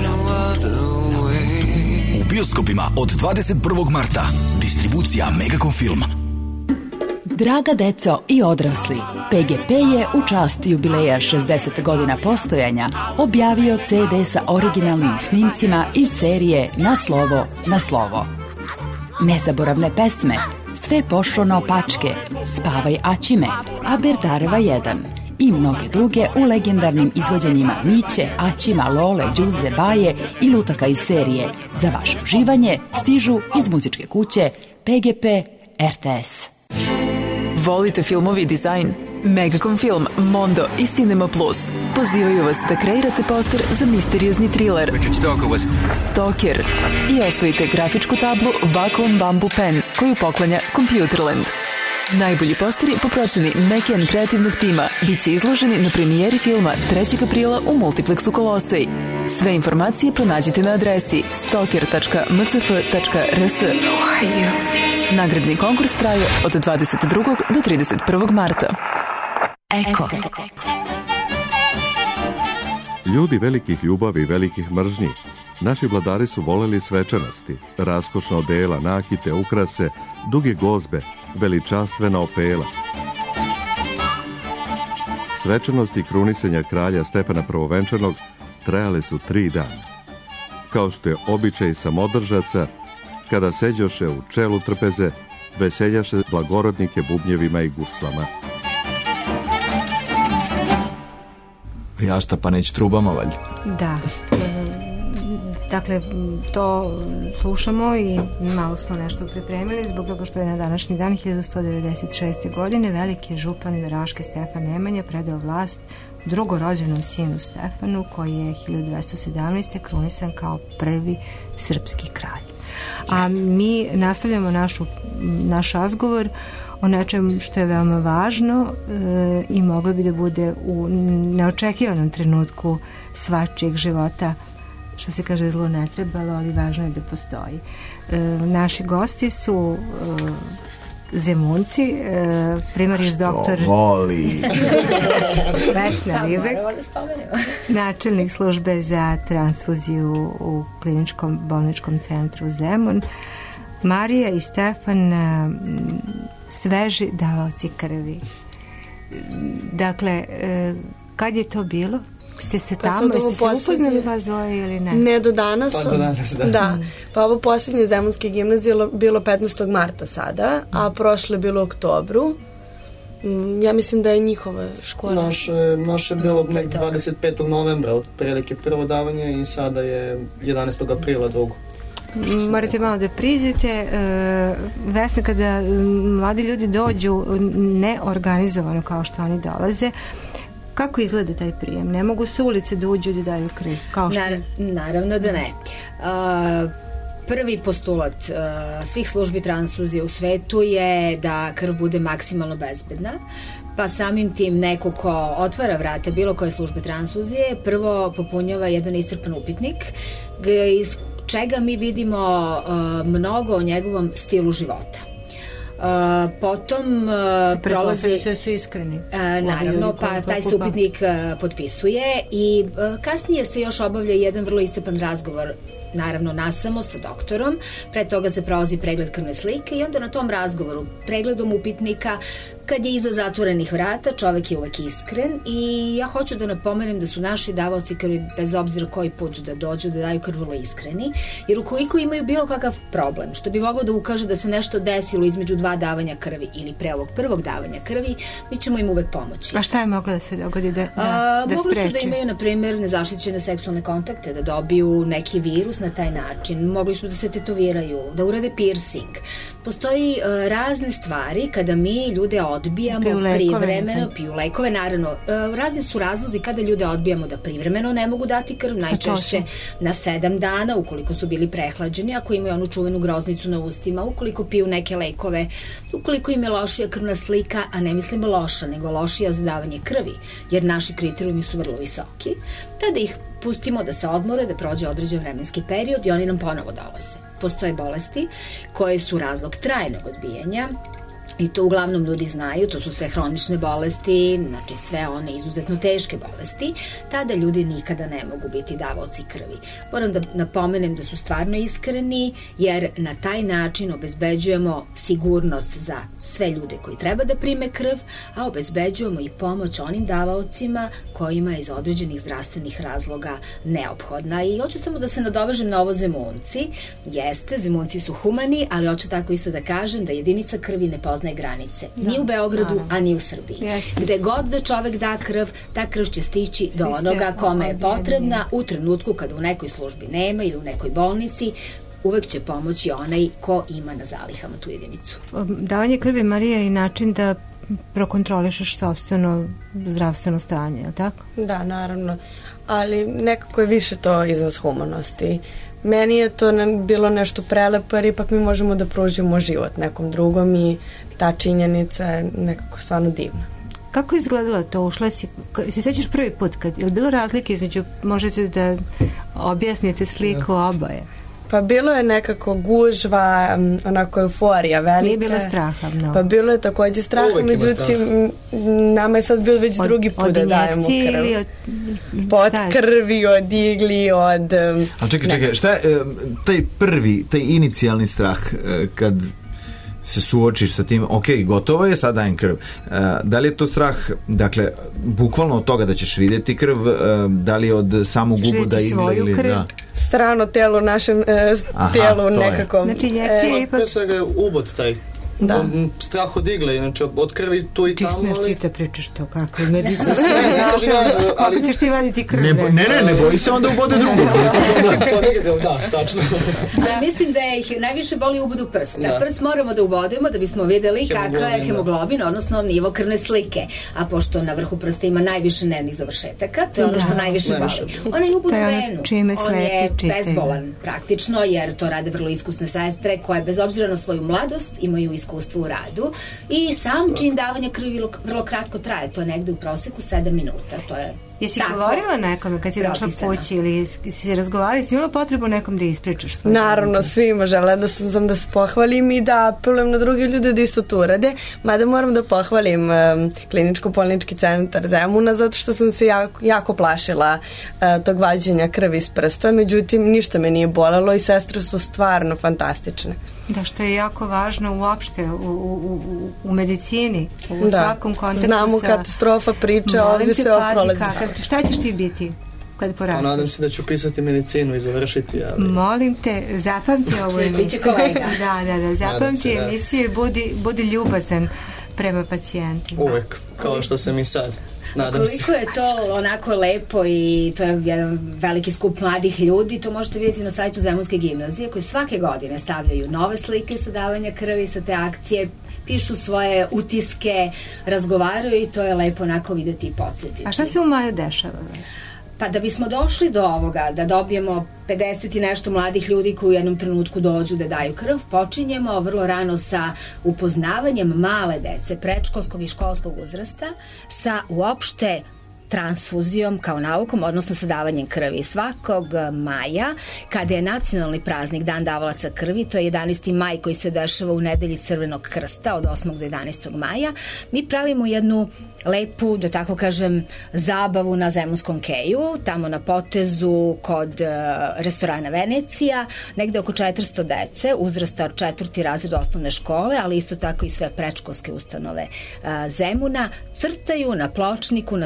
S15: U bioskopima od 21. marta. Distribucija Megacom Film.
S16: Draga deco i odrasli, PGP je u čast jubileja 60 godina postojanja objavio CD sa originalnim snimcima iz serije Na slovo, na slovo. Nezaboravne pesme, Sve pošlo naopačke, Spavaj Aćime, A Berdareva 1 i mnoge druge u legendarnim izvođenjima Miće, Aćima, Lole, Đuze, Baje i lutaka iz serije. Za vaše uživanje stižu iz muzičke kuće PGP RTS.
S17: Volite filmovi i dizajn? Megacom Film, Mondo i Cinema Plus pozivaju vas da kreirate poster za misteriozni thriller Stalker i osvojite grafičku tablu Vacuum Bamboo Pen koju poklanja Computerland. Najbolji posteri po proceni Mekian kreativnog tima bit će izloženi na premijeri filma 3. aprila u Multiplexu Kolosej. Sve informacije pronađite na adresi stalker.mcf.rs. Nagradni konkurs traje od 22. do 31. marta. Eko.
S2: Ljudi velikih ljubavi i velikih mržnji. Naši vladari su voleli svečanosti, raskošna odela, nakite, ukrase, duge gozbe, veličanstvena opela. Svečanosti krunisanja kralja Stefana Prvovenčanog trajale su 3 dana. Kao što je običaj samodržaca, kada seđoše u čelu trpeze, veseljaše blagorodnike bubnjevima i guslama.
S4: Ja šta pa neći trubama, valjda?
S3: Da. Dakle, to slušamo i malo smo nešto pripremili zbog toga što je na današnji dan 1196. godine veliki župan Raške Stefan Nemanja predao vlast drugorođenom sinu Stefanu koji je 1217. krunisan kao prvi srpski kralj. A mi nastavljamo naš razgovor o nečem što je veoma važno i moglo bi da bude u neočekivanom trenutku svačijeg života, što se kaže zlo ne trebalo, ali važno je da postoji. Naši gosti su Zemunci, primariš doktor Vesna Libek, načelnik službe za transfuziju u kliničkom bolničkom centru Zemun, Marija i Stefan, sveži davaoci krvi. Dakle, kad je to bilo? Ste se tamo, jeste se upoznali vas dvoje ili ne?
S12: Ne, do danas.
S8: Pa do danas, da.
S12: Da, pa ovo posljednje Zemunske gimnazije bilo 15. marta sada, a prošle je bilo u oktobru. Ja mislim da je njihova škola.
S8: Naše je bilo nek 25. novembra, od prilike prvo davanje i sada je 11. aprila drugo.
S3: Morate malo da priđete. Vesna, kada mladi ljudi dođu neorganizovano kao što oni dolaze, kako izgleda taj prijem? Ne mogu se ulice da uđu da daju krv?
S7: Naravno da ne. Prvi postulat svih službi transfuzije u svetu je da krv bude maksimalno bezbedna, pa samim tim neko ko otvara vrata bilo koje službe transfuzije prvo popunjava jedan iscrpan upitnik iz čega mi vidimo mnogo o njegovom stilu života. Potom prolazi
S3: sve su iskreni.
S7: Naravno, pa taj se upitnik potpisuje i kasnije se još obavlja jedan vrlo iscrpan razgovor, naravno nasamo sa doktorom, pre toga se prolazi pregled krvne slike i onda na tom razgovoru, pregledom upitnika, kad je iza zatvorenih vrata, čovek je uvek iskren i ja hoću da napomenem da su naši davaoci krvi, bez obzira koji put da dođu, da daju krv vrlo iskreni, jer ukoliko imaju bilo kakav problem, što bi moglo da ukaže da se nešto desilo između 2 davanja krvi ili pre ovog prvog davanja krvi, mi ćemo im uvek pomoći.
S3: A šta je moglo da se dogodi da
S7: mogli
S3: spreči?
S7: Su da imaju, na primjer, nezaštićene seksualne kontakte, da dobiju neki virus na taj način, mogli su da se tetoviraju, da urade piercing. Postoji razne stvari kada mi ljude odbijamo
S3: lekove,
S7: privremeno, piju lekove, naravno. Razni su razlozi kada ljude odbijamo da privremeno ne mogu dati krv, najčešće na 7 dana, ukoliko su bili prehlađeni, ako imaju onu čuvenu groznicu na ustima, ukoliko piju neke lekove, ukoliko im je lošija krvna slika, a ne mislimo loša, nego lošija za davanje krvi, jer naši kriterijumi su vrlo visoki, tada ih pustimo da se odmore, da prođe određen vremenski period i oni nam ponovo dolaze. Postoje bolesti koje su razlog trajnog odbijanja i to uglavnom ljudi znaju, to su sve hronične bolesti, znači sve one izuzetno teške bolesti, tada ljudi nikada ne mogu biti davaoci krvi. Moram da napomenem da su stvarno iskreni, jer na taj način obezbeđujemo sigurnost za sve ljude koji treba da prime krv, a obezbeđujemo i pomoć onim davaocima kojima je iz određenih zdravstvenih razloga neophodna. I hoću samo da se nadovežem na ovo Zemunci. Jeste, Zemunci su humani, ali hoću tako isto da kažem da jedinica krvi ne poznaje granice. Ni u Beogradu, a ni u Srbiji. Gde god da čovek da krv, ta krv će stići do onoga kome je potrebna u trenutku kada u nekoj službi nema ili u nekoj bolnici, uvek će pomoći onaj ko ima na zalihama tu jedinicu.
S3: Davanje krvi, Marija, je način da prokontrolišeš sopstveno zdravstveno stanje, je li tako?
S12: Da, naravno, ali nekako je više to izraz humanosti. Meni je to bilo nešto prelepo, jer ipak mi možemo da pružimo život nekom drugom i ta činjenica je nekako stvarno divna.
S3: Kako je izgledalo to? Ušla si, se sećaš prvi put, je li bilo razlike između, možete da objasnite sliku oboje?
S12: Pa bilo je nekako gužva, onako euforija velika.
S3: Nije bilo straha, no.
S12: Pa bilo je takođe straha, međutim, nama je sad bilo već drugi put da dajemo krv. Od krvi, od igli, od...
S4: A čekaj, šta je taj inicijalni strah kad se suočiš sa tim, ok, gotovo je, sad dajem krv. Da li je to strah, dakle, bukvalno od toga da ćeš vidjeti krv, da li od samog uboda igle ili... Da.
S12: Strano telo našem telu nekako.
S3: Znači, injekcija ipak...
S8: Pre svega je ubod taj. Da. Strah od igle, znači od krvi tu i tamo.
S3: Ti smeš ti da pričaš to kako je medicina. Kako ćeš ti vaditi krv?
S4: Ne boji se onda ubode drugo.
S8: To negdje, da, tačno.
S7: Ali mislim da ih najviše boli ubod u prst. Prst moramo da ubodimo da bismo videli kakav je hemoglobin, odnosno nivo krvne slike. A pošto na vrhu prsta ima najviše nervnih završetaka, to je ono što najviše boli. Onaj ubod u venu, on je bezbolan praktično, jer to rade vrlo iskusne sestre koje bez obzira na svoju mladost imaju iskustvo u radu i sam čin davanja krvi vrlo kratko traje, to je negde u proseku 7 minuta. To je
S3: Jesi govorila nekome kad si došla kući ili si razgovarala, si imala potrebu nekom da ispričaš svoje?
S12: Naravno, svima žele da sam da se pohvalim i da apelujem na druge ljude da isto to urade, mada moram da pohvalim kliničko-bolnički centar Zemuna, zato što sam se jako plašila tog vađenja krvi iz prsta, međutim ništa me nije bolelo i sestre su stvarno fantastične.
S3: Da, što je jako važno uopšte u medicini, u svakom kontaktu.
S12: Znamo katastrofa priče, ovdje se prolazi.
S3: Šta ćeš ti biti kad porasteš?
S8: Pa nadam se da ću pisati medicinu i završiti. Ali...
S3: Molim te, zapamti ovu emisiju.
S7: Biće kolega.
S3: Da, zapamti emisiju i budi ljubazan prema pacijentima.
S8: Uvek, kao što sam i sad.
S7: Koliko je to onako lepo i to je jedan veliki skup mladih ljudi, to možete vidjeti na sajtu Zemunske gimnazije koji svake godine stavljaju nove slike sa davanja krvi, sa te akcije, pišu svoje utiske, razgovaraju i to je lepo onako vidjeti i podsjetiti.
S3: A šta se u maju dešava?
S7: Pa da bismo došli do ovoga, da dobijemo 50 i nešto mladih ljudi koji u jednom trenutku dođu da daju krv, počinjemo vrlo rano sa upoznavanjem male dece predškolskog i školskog uzrasta sa uopšte transfuzijom kao naukom, odnosno sa davanjem krvi. Svakog maja, kada je nacionalni praznik Dan davalaca krvi, to je 11. maj koji se dešava u nedelji Crvenog krsta od 8. do 11. maja, mi pravimo jednu lepu, da tako kažem, zabavu na Zemunskom keju, tamo na potezu kod restorana Venecija, negde oko 400 dece, uzrasta od 4. razred osnovne škole, ali isto tako i sve predškolske ustanove Zemuna, crtaju na pločniku na temu krvnog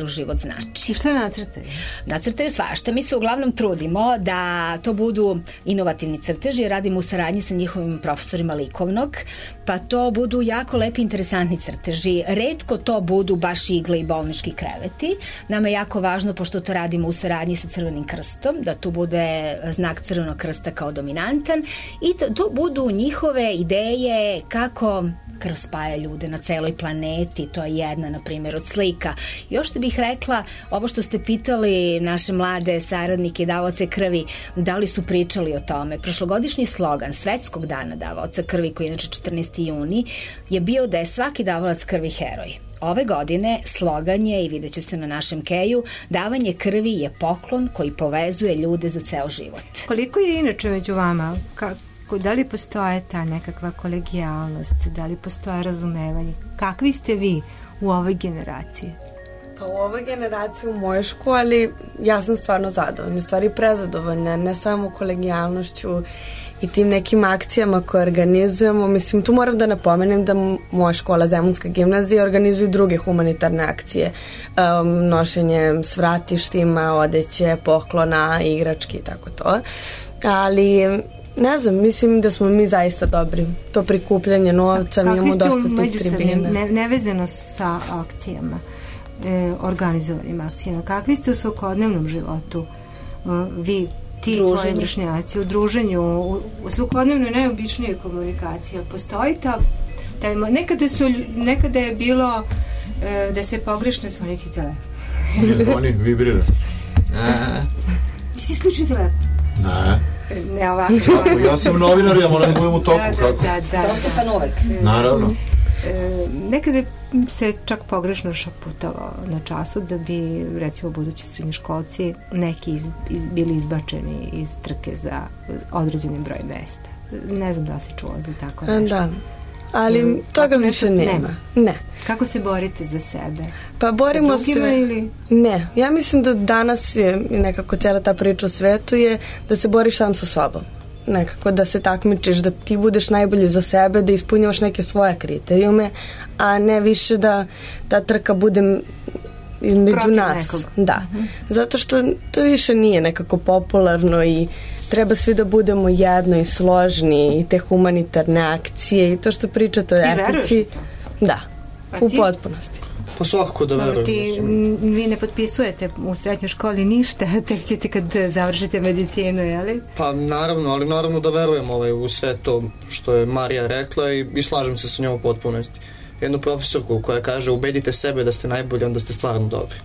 S7: krv život znači.
S3: I šta nacrtaju?
S7: Nacrtaju svašta. Mi se uglavnom trudimo da to budu inovativni crteži, radimo u saradnji sa njihovim profesorima likovnog, pa to budu jako lepi, interesantni crteži. Retko to budu baš igle i bolnički kreveti. Nama je jako važno, pošto to radimo u saradnji sa Crvenim krstom, da tu bude znak Crvenog krsta kao dominantan i to budu njihove ideje kako krv spaja ljude na celoj planeti, to je jedna, na primjer, od slika. Još što bih rekla, ovo što ste pitali naše mlade saradnike davaoce krvi, da li su pričali o tome. Prošlogodišnji slogan Svetskog dana davaoca krvi, koji je inače 14. juni, je bio da je svaki davalac krvi heroj. Ove godine slogan je, i vidjet će se na našem keju, davanje krvi je poklon koji povezuje ljude za ceo život.
S3: Koliko je inače među vama? Da li postoje ta nekakva kolegijalnost, da li postoje razumevanje? Kakvi ste vi u ovoj generaciji?
S12: Pa u ovoj generaciji u mojoj školi ja sam stvarno zadovoljna, stvari prezadovoljna, ne samo kolegijalnošću i tim nekim akcijama koje organizujemo. Mislim, tu moram da napomenem da moja škola, Zemunska gimnazija, organizuje druge humanitarne akcije. Nošenje s vratištima, odeće, poklona, igrački i tako to. Ali ne znam, mislim da smo mi zaista dobri. To prikupljanje novca, mi imamo dosta tih tribina.
S3: Nevezano sa akcijama, organizovanim akcijama, kakvi ste u svakodnevnom životu? Vi, ti tvoji vršnjaci, u druženju, u svakodnevnoj najobičnijoj komunikaciji. Postoji ta nekada je bilo da se pogrešno zvoniti telefon.
S4: Ne zvoni, vibrira.
S3: Ti si isključio telefon? Ne, ovako.
S4: Ja sam novinar, ja moram da budem u toku.
S7: Dostupan uvek.
S4: Naravno.
S3: Nekada se čak pogrešno šaputalo na času da bi, recimo, budući srednjoškolci neki bili izbačeni iz trke za određenim broj mesta. Ne znam da li si čuo za tako nešto.
S12: Da, ali toga više nema. Ne.
S3: Kako se borite za sebe?
S12: Pa borimo se...
S3: Ili?
S12: Ne. Ja mislim da danas je nekako cijela ta priča u svetu je da se boriš sam sa sobom. Nekako da se takmičiš, da ti budeš najbolji za sebe, da ispunjavaš neke svoje kriterijume, a ne više da ta trka bude između nas. Nekog. Da. Zato što to više nije nekako popularno i treba svi da budemo jedno i složni i te humanitarne akcije i to što pričate o etici. Da, u potpunosti.
S8: Pa svakako da verujem.
S3: Vi ne potpisujete u srednjoj školi ništa, tek ćete kad završite medicinu, jeli?
S8: Pa naravno, ali naravno da verujem u sve to što je Marija rekla i slažem se sa njom u potpunosti. Jednu profesorku koja kaže ubedite sebe da ste najbolji, onda ste stvarno dobri.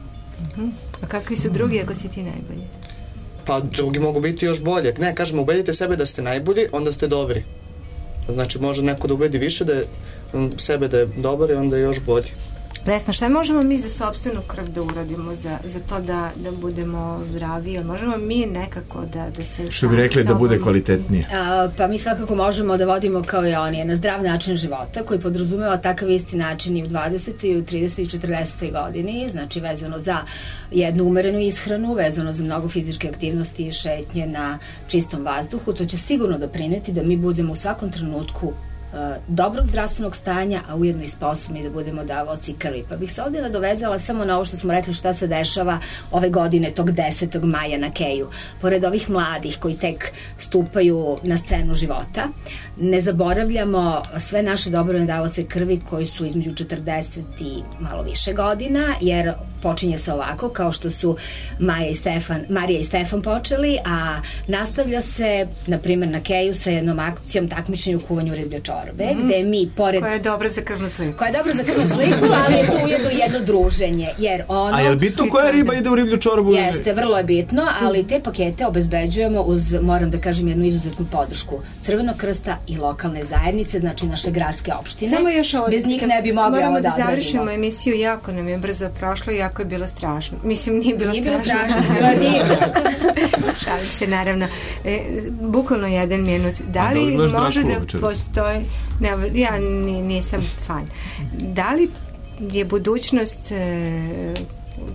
S3: A kakvi su drugi ako si ti najbolji?
S8: Pa drugi mogu biti još bolje. Ne, kažemo ubedite sebe da ste najbolji, onda ste dobri. Znači može neko da ubedi više sebe da je dobar i onda je još bolji.
S3: Vesna, šta možemo mi za sopstvenu krv da uradimo za to da budemo zdravi? Ili možemo mi nekako da se...
S4: Što bi rekli da bude kvalitetnije?
S7: Pa mi svakako možemo da vodimo kao i oni na zdrav način života koji podrazumeva takav isti način i u 20. i u 30. i 40. godini, znači vezano za jednu umerenu ishranu, vezano za mnogo fizičke aktivnosti i šetnje na čistom vazduhu. To će sigurno doprineti da mi budemo u svakom trenutku dobrog zdravstvenog stanja, a ujedno i sposobni da budemo davaoci krvi. Pa bih se ovdje nadovezala samo na ovo što smo rekli šta se dešava ove godine, tog 10. maja na keju. Pored ovih mladih koji tek stupaju na scenu života, ne zaboravljamo sve naše dobrovoljne davaoce krvi koji su između 40 i malo više godina, jer počinje se ovako, kao što su Marija i Stefan počeli, a nastavlja se, na primjer, na keju sa jednom akcijom takmičenja u kuvanju riblje čorbe, gde mi pored...
S3: Koja je dobra za krvnu sliku.
S7: Koja je dobra za krvnu sliku, ali je tu ujedno jedno druženje, jer ono...
S4: A je li bitno koja riba ide u riblju čorbu?
S7: Jeste, vrlo je bitno, ali te pakete obezbeđujemo uz, moram da kažem, jednu izuzetnu podršku Crvenog krsta i lokalne zajednice, znači naše gradske opštine.
S3: Samo još ovo...
S7: Bez njih ne bi mogli ovo da odradimo.
S3: Moramo da završimo emisiju, jako nam je brzo prošlo, jako je bilo strašno. Mislim, nije bilo strašno.
S7: Bilo je divno.
S3: Šalim se, naravno. Bukvalno 1 minut. Da li može da postoji... Ne, ja nisam fan. Da li je budućnost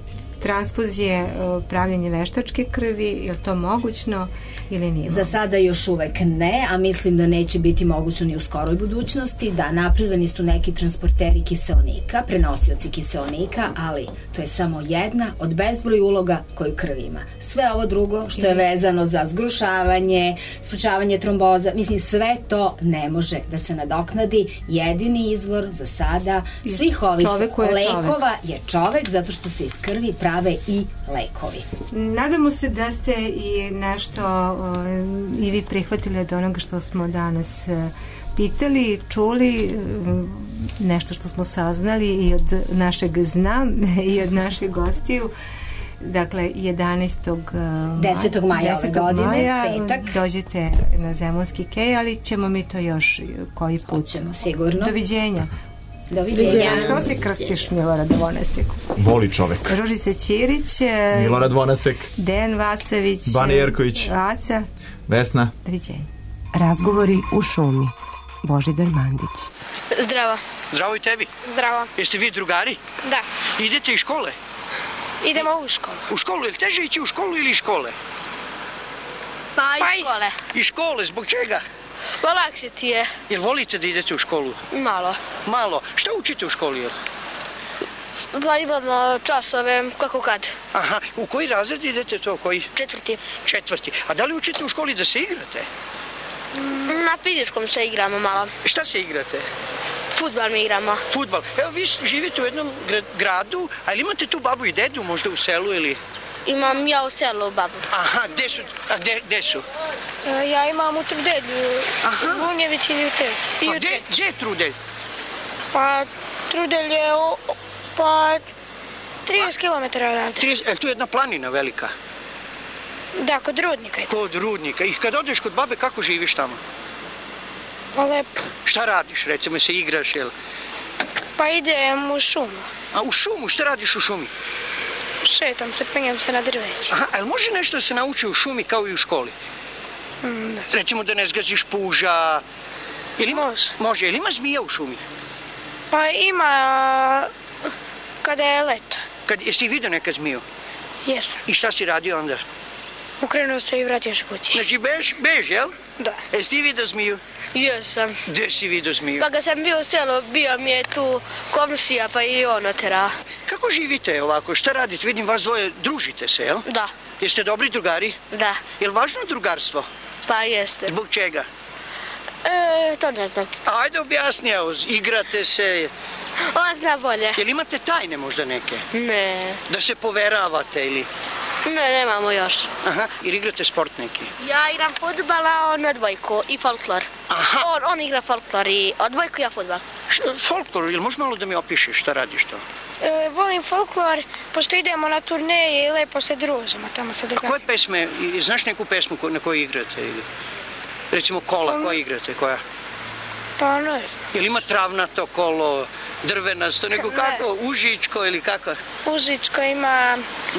S3: transfuzije, pravljenje veštačke krvi, je li to mogućno ili nije?
S7: Za sada još uvek ne, a mislim da neće biti mogućno ni u skoroj budućnosti. Da, napravljeni su neki transporteri kiseonika, prenosioci kiseonika, ali to je samo jedna od bezbroj uloga koju krv ima. Sve ovo drugo što je vezano za zgrušavanje, sprečavanje tromboza, mislim sve to ne može da se nadoknadi. Jedini izvor za sada svih ovih lekova je čovek, zato što se iz krvi prave i lekovi.
S3: Nadamo se da ste i nešto i vi prihvatili od onoga što smo danas pitali, čuli, nešto što smo saznali i od našeg zna i od naših gostiju. Dakle,
S7: 10. maja ove godine, petak.
S3: Dođete na Zemunski kej, ali ćemo mi to još koji put.
S7: Ćemo, sigurno.
S3: Doviđenja.
S7: Doviđenja.
S3: Što se krstiš, Milorad Vonasek?
S4: Voli čovek.
S3: Ružica Ćirić,
S4: Milorad Vonasek,
S3: Dejan Vasović,
S4: Bana Jerković,
S3: Aca,
S4: Vesna.
S3: Doviđenja.
S1: Razgovori u šumi. Božidar Mandić.
S18: Zdravo.
S19: Zdravo i tebi.
S18: Zdravo.
S19: Jeste vi drugari?
S18: Da.
S19: Idete iz škole?
S18: Idemo u školu.
S19: U školu? Je li teže ići u školu ili iz škole?
S18: Pa iz škole.
S19: Iz škole, zbog čega?
S18: Pa lakše ti je.
S19: Jel volite da idete u školu?
S18: Malo.
S19: Malo. Šta učite u školi? Jel?
S18: Pa imamo časove, kako kad.
S19: Aha, u koji razred idete to? Koji?
S18: Četvrti.
S19: A da li učite u školi da se igrate?
S18: Na fizičkom se igramo malo.
S19: Šta se igrate?
S18: Fudbal mi igramo.
S19: Fudbal. Evo, vi živite u jednom gradu, ali imate tu babu i dedu možda u selu ili?
S18: Imam ja u selu babu.
S19: Aha, gde su?
S18: Ja imam u Trudelju. Bunjević i Jutel.
S19: A gdje je Trudelj?
S18: Pa, Trudelj je pa 30 km odavde.
S19: Je tu jedna planina velika?
S18: Da, kod Rudnika je.
S19: Kod Rudnika. I kad odeš kod babe, kako živiš tamo?
S18: Pa lepo.
S19: Šta radiš, recimo, se igraš, jel?
S18: Pa idem u šumu.
S19: A u šumu? Šta radiš u šumi?
S18: Šetam se, penjem se na drveće.
S19: Aha, ali može nešto da se nauči u šumi kao i u školi?
S18: Da.
S19: Recimo da ne zgaziš puža.
S18: Može.
S19: Može. Jel ima zmija u šumi?
S18: Pa ima kada je leto.
S19: Jesi vidio nekad zmiju?
S18: Jesam.
S19: I šta si radio onda?
S18: Ukrenuo se i vratio se kući.
S19: Znači bež, jel?
S18: Da.
S19: Jesi ti vidio zmiju?
S18: Jesam.
S19: Gde si vidio zmiju?
S18: Pa kad sam bio u selu, bio mi je tu komšija, pa i on otera.
S19: Kako živite ovako? Šta radite? Vidim vas dvoje, družite se, jel?
S18: Da.
S19: Jeste dobri drugari?
S18: Da.
S19: Je li važno drugarstvo?
S18: Pa jeste.
S19: Zbog čega?
S18: To ne znam.
S19: Ajde objasni, evo, igrate se.
S18: On zna bolje.
S19: Jel imate tajne možda neke?
S18: Ne.
S19: Da se poveravate ili?
S18: Ne, nemamo još.
S19: Aha, ili igrate sport neki?
S18: Ja igram fudbal, a on odbojku i folklor.
S19: Aha.
S18: On igra folklor i odbojku, ja fudbal.
S19: Folklor, ili možeš malo da mi opišeš šta radiš to?
S18: Volim folklor, pošto idemo na turneje i lepo se družimo tamo sa drugarima.
S19: A koje pesme, znaš neku pesmu na kojoj igrate? Ili? Recimo kola, koja igrate, koja?
S18: Pa ne znam.
S19: Jel ima travnato kolo, drvenasto, nego kako? Užičko ili kako?
S18: Užičko ima...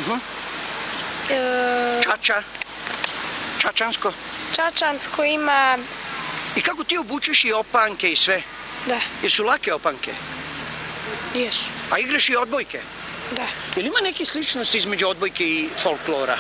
S19: Čača? Čačansko?
S18: Čačansko ima...
S19: I kako ti obučeš i opanke i sve?
S18: Da.
S19: Jesu lake opanke?
S18: Jesu.
S19: A igraš i odbojke?
S18: Da.
S19: Jel ima neke sličnosti između odbojke i folklora?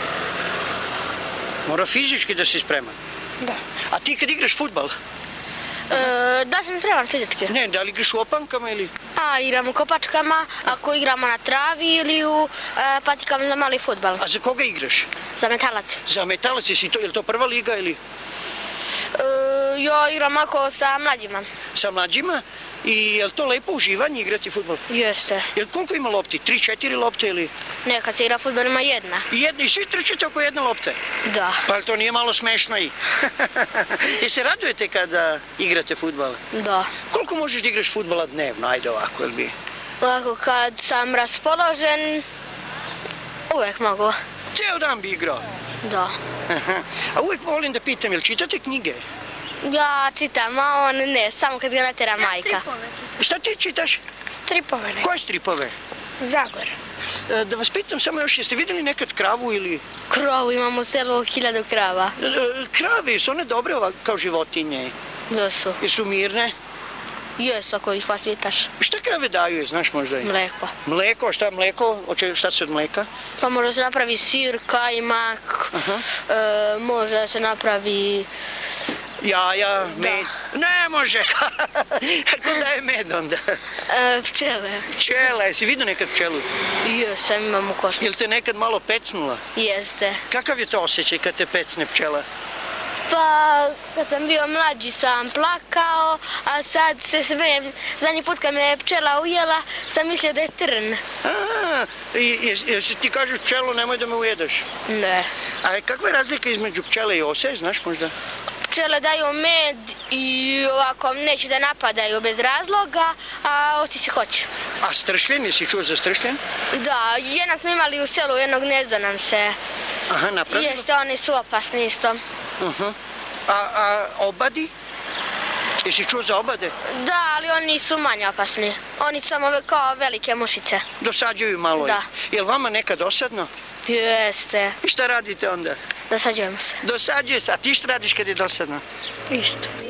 S19: Mora fizički da si spreman?
S18: Da.
S19: A ti kad igraš fudbal?
S18: Da sam spreman fizički.
S19: Ne, da li igraš u opankama ili?
S18: Igram u kopačkama, ako igramo na travi ili u patikama za mali fudbal.
S19: A za koga igraš?
S18: Za Metalac.
S19: Za Metalac, je li to prva liga ili?
S18: Ja igram ako sa mlađima.
S19: Sa mlađima? I je li to lepo uživanje igrati fudbal?
S18: Jeste.
S19: Jel koliko ima lopti? 3-4 lopte ili?
S18: Ne, kad se igra fudbal ima jedna.
S19: I svi trčite oko jedne lopte?
S18: Da.
S19: Pa to nije malo smešno i? Jel se radujete kada igrate fudbal?
S18: Da.
S19: Koliko možeš da igraš fudbala dnevno? Ajde ovako, jel bi?
S18: Ovako, kad sam raspoložen, uvek mogu.
S19: Ceo dan bi igrao?
S18: Da.
S19: A uvek volim da pitam, jel čitate knjige?
S18: Ja čitam, a on ne, samo kad ga natera majka.
S19: Šta ti čitaš?
S18: Stripove.
S19: Koje stripove?
S18: Zagor.
S19: Da vas pitam samo još, jeste vidjeli nekad kravu ili...
S18: Kravu, imamo u selu 1000 krava.
S19: Krave, su one dobre kao životinje?
S18: Da su.
S19: Jesu mirne?
S18: Jes, ako ih vaspitaš.
S19: Šta krave daju, znaš možda i?
S18: Mleko.
S19: Mleko, šta mleko? Šta se od mleka?
S18: Pa može se napravi sir, kajmak, može da se napravi...
S19: Jaja, med. Ne može. Ko daje med onda?
S18: Pčele.
S19: Pčela, jesi vidio nekad pčelu?
S18: Jesam, imam u košnici.
S19: Jel te nekad malo pecnula?
S18: Jeste.
S19: Kakav je to osjećaj kad te pecne pčela?
S18: Pa, kad sam bio mlađi sam plakao, a sad se smijem. Zadnji put kad me je pčela ujela, sam mislio da je trn.
S19: Jesi ti kažeš pčelu, nemoj da me ujedeš?
S18: Ne.
S19: A kakva je razlika između pčele i ose, znaš možda?
S18: Pčele daju med i ovako neće da napadaju bez razloga, a osi se hoće.
S19: A stršljen, jesi čuo za stršljen?
S18: Da, jedan smo imali u selu, jedno gnezdo nam se...
S19: Aha, napravilo?
S18: Jeste, oni su opasni isto.
S19: A obadi? Jesi čuo za obade?
S18: Da, ali oni su manje opasni. Oni su samo kao velike mušice.
S19: Dosađuju malo?
S18: Da.
S19: Je li vama nekad dosadno?
S18: Jeste.
S19: I šta radite onda?
S18: Dosađujemo se.
S19: Dosađuje se, a ti šta radiš kad je dosadno?
S18: Isto.